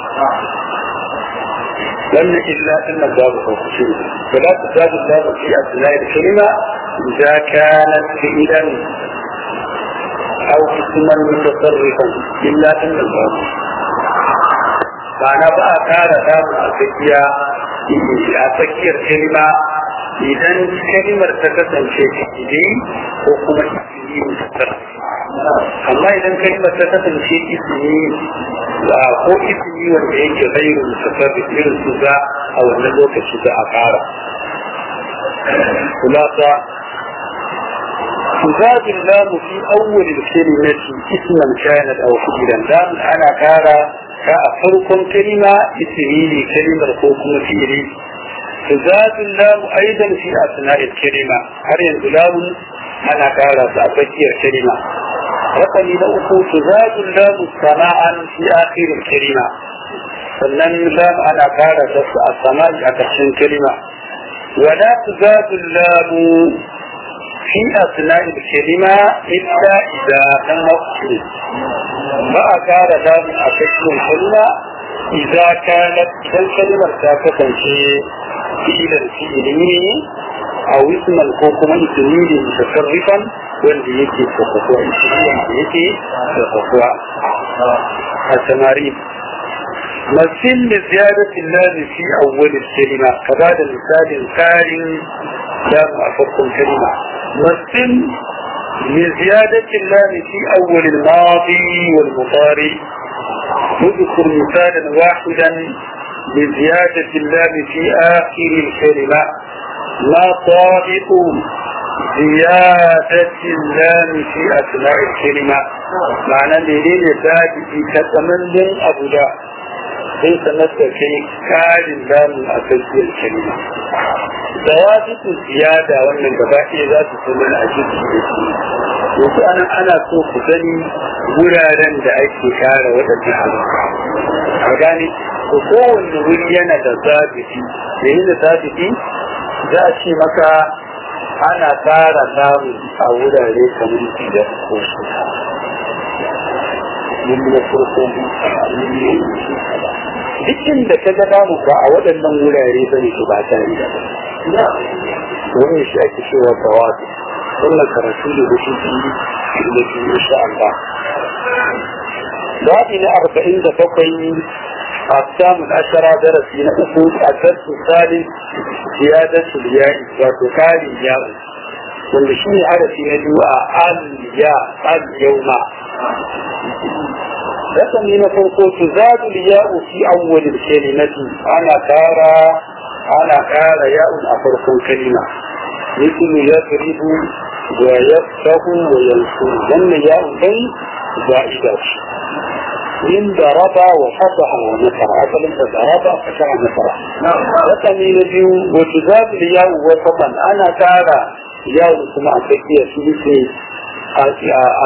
wannan illa inna babu hukunci فلا تزاد الله في أثناء الكلمة إذا كانت فعلا أو اسما متصرفا إلا إن الباب ma'ana ba a kara samun a tsakiya a tsakiyar kalima idan kalimar ta kasance ismi ko kuma ismi mutar amma idan kalimar ta kasance ismi ko ismi wanda yake gairu mutasarrif irin su za a wannan lokaci za a kara kulasa تزاد اللام في أول الكلمة اسما كانت أو فعلا لام أنا كارا كأفرق كلمة اسمي كلمة رقوكم فيه تزاد اللام أيضا في أثناء الكلمة هل اللام أنا كارا سأفكر كلمة رقم لأخو تزاد اللام سماعا في آخر الكلمة فلن اللام أنا كارا السماع أكثر كلمة ولا تزاد اللام في أثناء الكلمة إلا إذا كان مقصود ما أكاد دام أفكر الكلمة إذا كانت الكلمة ساكتا فعلا فعلي أو اسما كوكما اسمي متصرفا والذي يكي تخطوة اسمي يكي تخطوة التمارين مثل لزيادة اللام في أول الكلمة كبعد مثال كارم لام أفرق الكلمة مثل لزيادة اللام في أول الماضي والمضارع نذكر مثالا واحدا لزيادة اللام في آخر الكلمة ما طائق زيادة اللام في أثناء الكلمة معنى لدين ذات في كتمن أبو دا ليس مثل في كال اللام أساسي الكلمة ضوابط الزيادة وأن الباقي ذات سنن أجد wasu ana ana so ku gani wuraren da ake kare waɗannan abu a gane ko kowanne wuri yana da zabiti da yin da zabiti za a ce maka ana kara samu a wurare kamar biyar ko su da farko dukkan da ka ga damu ba a waɗannan wurare ba ne ba ta yi da wani shi ake cewa tawazu wannan karatu da shi da shi insha Allah babi na arba'in da bakwai أقسام العشرة درس نقصد الدرس الثالث زيادة الياء وتقال الياء والشيء على في أدواء الياء اليوم رقم لنفرق تزاد الياء في أول الكلمة أنا كارا أنا كارا ياء أفرق الكلمة مثل يضرب ويفتح وينصر لأن ياء بين زائدات من ضرب وفتح ونصر أصلا ضرب فتح ونصر رقم نبي وتزاد الياء وسطا أنا كارا ياء سمع تكيه في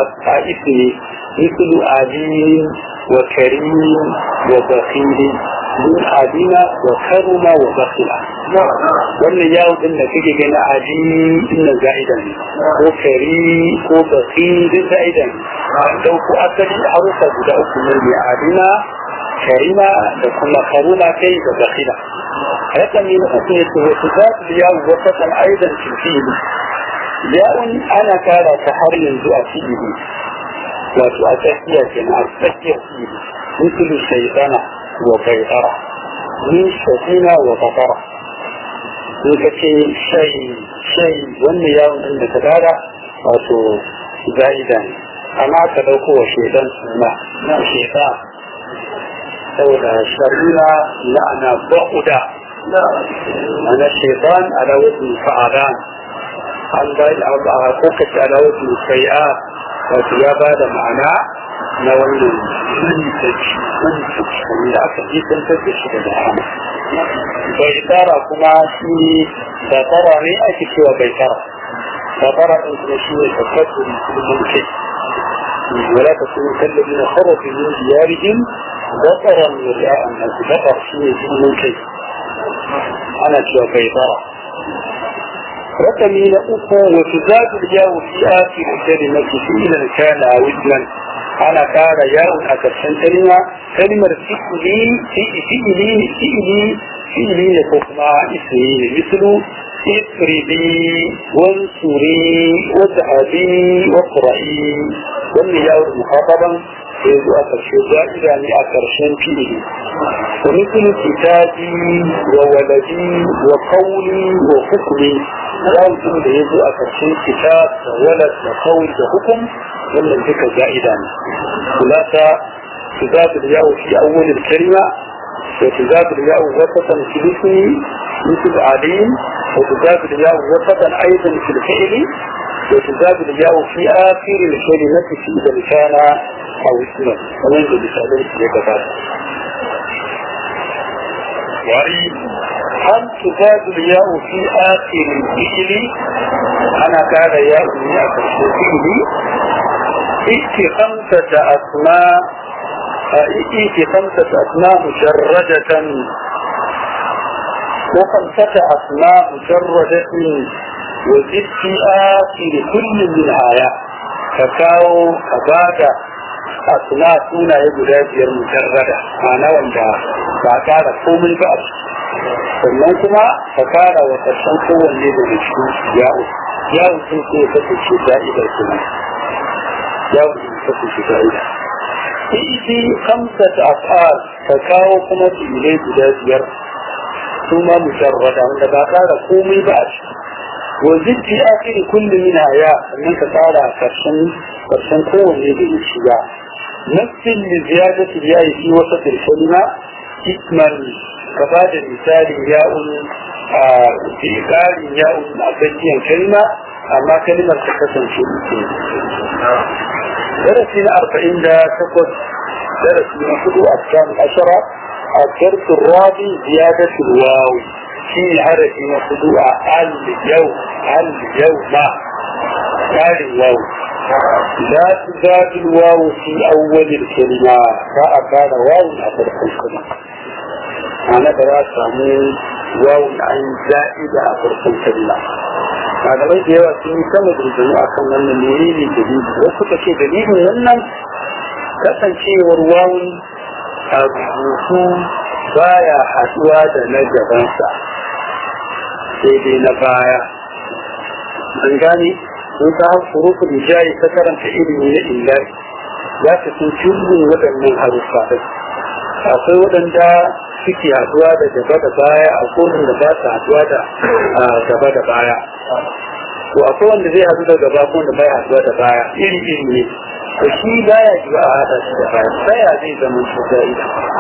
اسمي مثل عليم وكريم وبخيل من عدينا وكرم وبخل wannan yawon din da kake gani adi inna za'idan ko kari ko baki duk za'idan don ku asali harufa guda uku ne mai adina karima da kuma karuna kai da bakila haka ne na uku ne wasu za su yawon wasatan aidan fili yawon ana kara ta har yanzu a fili wato a tsakiya kenan a tsakiyar fili mutum shaitana wa baitara min shaitana wa bakara in ka ce shai shai wannan yawon din da ta dada wato za'ida ne amma ka dauko wa shaidan suna na shaidan saboda sharina la'ana ba'uda ana shaidan ala wasu fa'adan an bai a kokaci ala wasu sai'a wato ya ba da ma'ana na wannan manifesto da aka jisantar da shi da dama bai tara kuma shi da tara ne ake cewa bai tara da tara ɗin kuma shi ne tabbatar musulman kai wala ta kuma kallabi na sarrafa yin diyarihim بطرا ورياء الناس بطر شيء من كيف أنا شو بيطرة رقمي لأخو وتزاد الياء في آخر كلمة فإذا كان وزنا أنا كان ياء أكثر كلمة كلمة فئلي فئلي فئلي فئلي لكما اسمي مثل اقربي وانصري واذهبي واقرئي والياء مخاطبا yanzu a ƙarshe za'ida ne a ƙarshen fi'ili wa mithlu kitabi wa waladi wa qawli wa hukmi yawon da yazo a ƙarshen kitab da walad da qawl da hukum wannan duka za'ida ne kulata tuzadu al-ya'u fi awwal al-kalima wa tuzadu al-ya'u wasatan fi ismi مثل عليم وتزاد الياء وسطا ايضا في الفعل وتزاد الياء في اخر الكلمه في اذا كان أو اسمه ومن بسالة يكتب وعي هل تزاد الياء في آخر الفعل أنا كان ياء من آخر الفعل إيك خمسة أسماء إيك خمسة أسماء مجردة وخمسة أسماء مجردة وزد في آخر كل منها ياء كاكاو كبادا asuna sunaye guda biyar mujarrada ma'ana wanda ba kara komai ba sannan kuma ka kara wa ƙarshen kowanne daga cikin yawo yawo sun ce ya kasance da'idar kuma yawo sun kasance da'ida iji kamsa ta af'al ka kawo kuma fi'ilai guda biyar su ma mujarrada wanda ba kara komai ba a ciki wa ziddi akhiri kulli minha ya sannan ka kara ƙarshen ƙarshen kowanne daga cikin ya نفس لزيادة الياء في وسط الكلمة اسما كبعد مثال ياء في إقال ياء أبديا كلمة أما كلمة تكسن في الاسم درسنا أربعين لا تقص درسنا خذوا أحكام العشرة الدرس الرابع زيادة الواو في عرف خذوا اليوم اليوم قال الواو لا تزاد الواو في أول الكلمة فأكاد واو أخر الكلمة أنا براس عمين واو عن زائدة أخر الكلمة هذا ليس يواسي كما تريدون أكثر من المريد الجديد وصف شيء جديد من كسن شيء والواو الرسول بايا حسواد نجبانسا سيدي نبايا من قاني sun kawo furufin hijayi ta karanta ilimi na illahi za ta sun cikin waɗannan haruffa akwai waɗanda suke haɗuwa da gaba da baya a kowane da ba su haɗuwa da gaba da baya to akwai wanda zai haɗu da gaba ko wanda baya haɗuwa da baya iri iri ne to shi baya ji a haɗa shi da baya baya zai zama su zai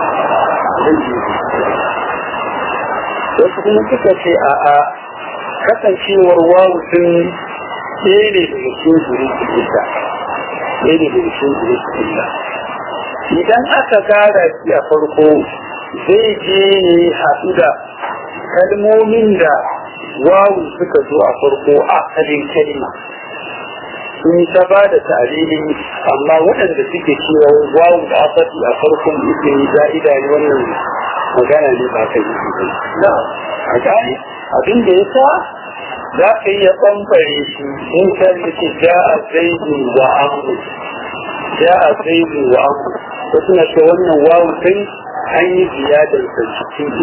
wasu kuma suka ce a a kasancewar wawu sun ɗaya ne daga cikin zurutun illa ɗaya ne daga cikin zurutun illa idan aka kara shi a farko zai je ne haɗu da kalmomin da wawu suka zo a farko a asalin kalma sun ta ba da ta'alili amma waɗanda suke cewa wawu da asali a farkon ismi za'ida ne wannan magana ne ba ta yi ba a gani abin da ya sa za ka iya ɓambare shi in ka ce ja a zaidu wa amu ja a zaidu wa amu wasu na ce wannan wawu sai an yi ziyadar sa cikin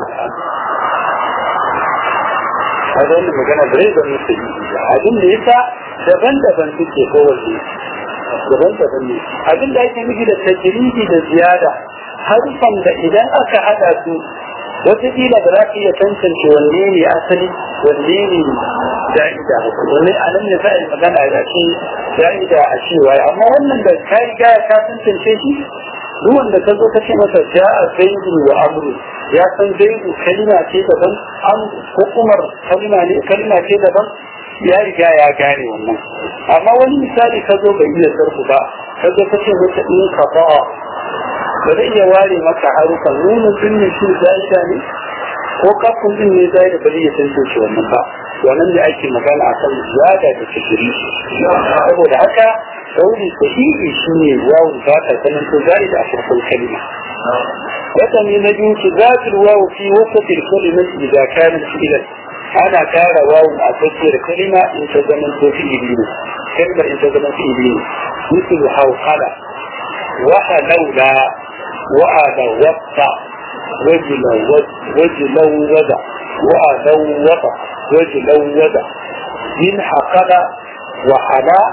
a da wannan magana bai zama su yi abin da ya sa daban-daban suke kowanne daban-daban ne abin da ake nufi da tajiridi da ziyada harfan da idan aka haɗa su wataƙila ba za ka iya tantance wanne ne asali wanne ne ja'ida wanne a nan ne za a yi magana a ce ja'ida a cewa amma wannan da ka riga ka tantance shi duk wanda ka zo ka ce masa ja'a zaidu wa amru ya san zaidu kalima ce daban am ko umar kalima ne kalima ce daban ya riga ya gane wannan amma wani misali ka zo bai iya sarku ba ka zo ka ce masa in ka ba ba zai iya ware maka harukan nunin din ne shi zaita ne ko kafin din ne zai da ba zai tantance wannan ba wannan da ake magana a kan ziyada da cikiri saboda haka sauri sahihi shi ne wawu za ta sanin to zai da farkon kalima wata ne na biyu ki zatul wawu fi wasatil kalimati idza kana fi'lan ana kara wawu a tsakiyar kalima in ta zama to fi'ili ne kalmar in ta zama fi'ili ne misal hawqala wa halawla وأذى وقع رجل رجل وضع وأذى وقع رجل وضع من حقل وحلا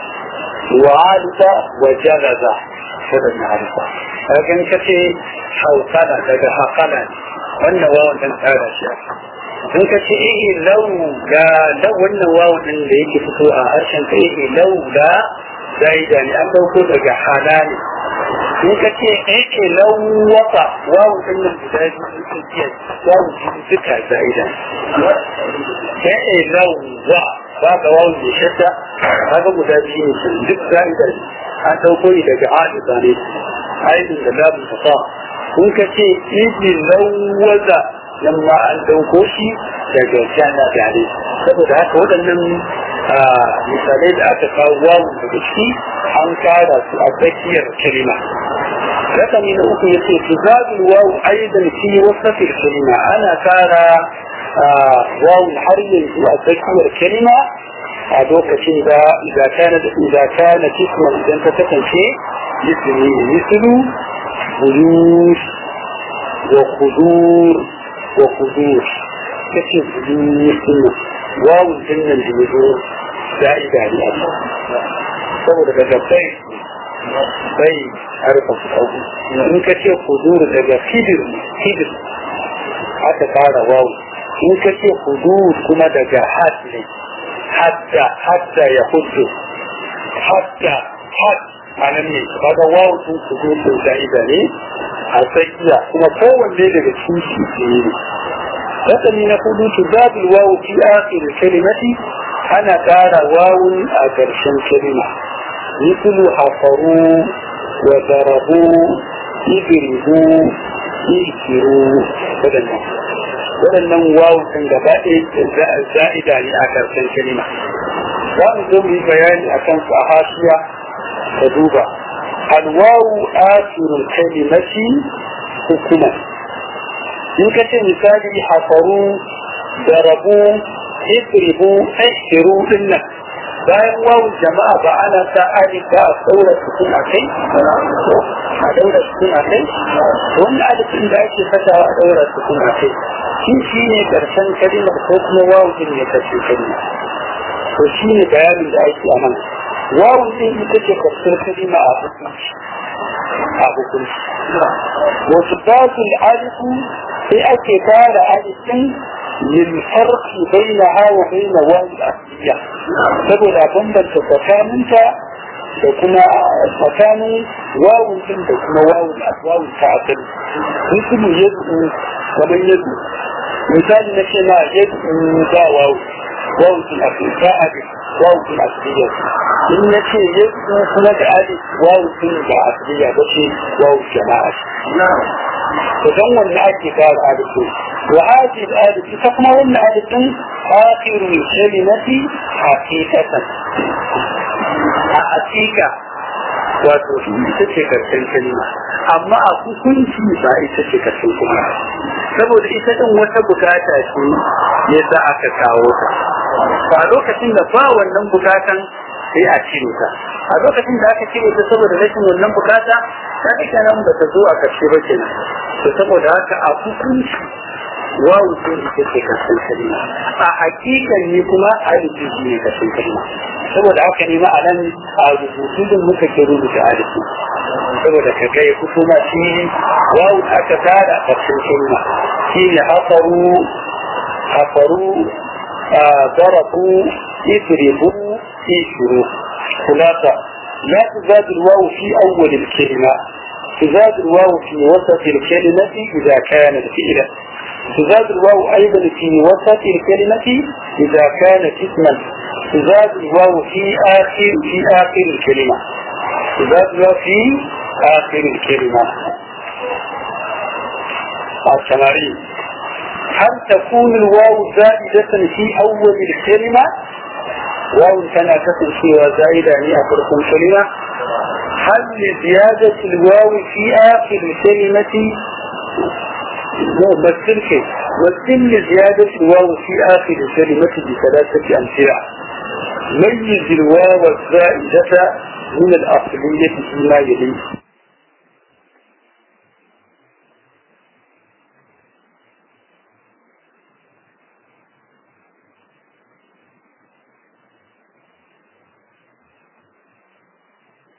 وعالد وجلد هذا المعرفة لكن كتي حوصلة لدى حقلا وأن واو من هذا الشيء in ka ce ihe lauga da wannan wawon din da yake fito a harshen ka ihe lauga zai da ni an dauko daga halali in ka ce ihe lauwaka wawon din nan guda biyu sun ce wawon biyu duka zaida ihe lauwa ba ga wawon da shadda haka guda biyu ne duk zaida an dauko ni daga hadisa ne aidin da labin fasa in ka ce ihe lauwaza nan ma an dauko shi daga jana gare saboda haka waɗannan misalai da aka kawo wawu daga ciki an kara su a tsakiyar kalima rakami na uku yace tuzadul wawu aidan fi wasfil kalima ana kara wawu har yanzu a tsakiyar kalima a lokacin da idan kana da idan kana kisman idan ta kasance misli mislu buyush wa khudur وخذوش كشف السنة واو الجنة الجمهور زائدة لله سوى لك بيت بيت عرفة الأول إن كشف خذور لك كبر كبر حتى قال واو إن كشف خذور كما لك حتى حتى حتى يخذ حتى حتى على النيل هذا واو خذور زائدة لله a tsakiya kuma kowanne daga cikin shi ne rasali na kudu tuzadul wawu fi akhir kalimati ana ƙara wawun a ƙarshen kalima mislu hafaru wa darabu idribu ikiru wadannan wadannan wawu kan gaba ɗaya za'ida ne a ƙarshen kalima za mu zo mu yi bayani akan su a hashiya da duba الواو آخر الكلمة حكما إن كتب مثالي حفروا ضربوا اضربوا احشروا إلا bayan wawun jama'a ba ana ta alif ba a daura sukun a kai a daura sukun a kai wannan alifin da ake fatawa a daura sukun a kai shi shi ne karshen kalimar ko kuma wawun din ne karshen kalimar to shi ne bayanin da ake a nan wawun din ita ce karshen kalima a hukunci a hukunci wasu basul alifu sai ake fara alifin للفرق بينها وبين واو الأصلية سبب بمبنت تكامنتا وكما تكامن واو الجنة وكما واو الأسواو التعطل مثل يدعو ومن يدعو مثال نكما يدعو دا واو واو الأصلية واو الأصلية إن نكي يدعو كما ألف واو الأصلية بشي واو الجماعة تدون الأكي قال ألف وهذه الآلة تقمع الآلة آخر الكلمة حقيقة حقيقة wato ita ce karshen kalma amma a hukunci ba ita ce karshen kalma saboda ita din wata bukata ce yadda aka kawo ta a lokacin da ba wannan bukatan sai a cire ta a lokacin da aka cire ta saboda rashin wannan bukata ta ita nan ba ta zo a karshe ba kenan to saboda haka a hukunci wawu ce ita ce karshen kalma a hakikan ne kuma alifi ne karshen kalma saboda haka ne ma'anan a rubutu din muka ke rubuta alifi saboda ka ga ya fito ma shi wawu aka tada a karshen kalma shi ne hafaru hafaru ضربوا يضربوا يشروا خلاصة لا تزاد الواو في أول الكلمة تزاد الواو في وسط الكلمة إذا كانت فعلا تزاد الواو أيضا في وسط الكلمة إذا كانت اسما تزاد الواو في آخر في آخر الكلمة تزاد الواو في آخر الكلمة التمارين هل تكون الواو زائدة في أول الكلمة واو كان كسر فيها زائدة يعني أفرق الكلمة هل لزيادة الواو في آخر الكلمة مثل كيف مثل لزيادة الواو في آخر الكلمة بثلاثة أمثلة ميز الواو الزائدة من الأصلية فيما يليه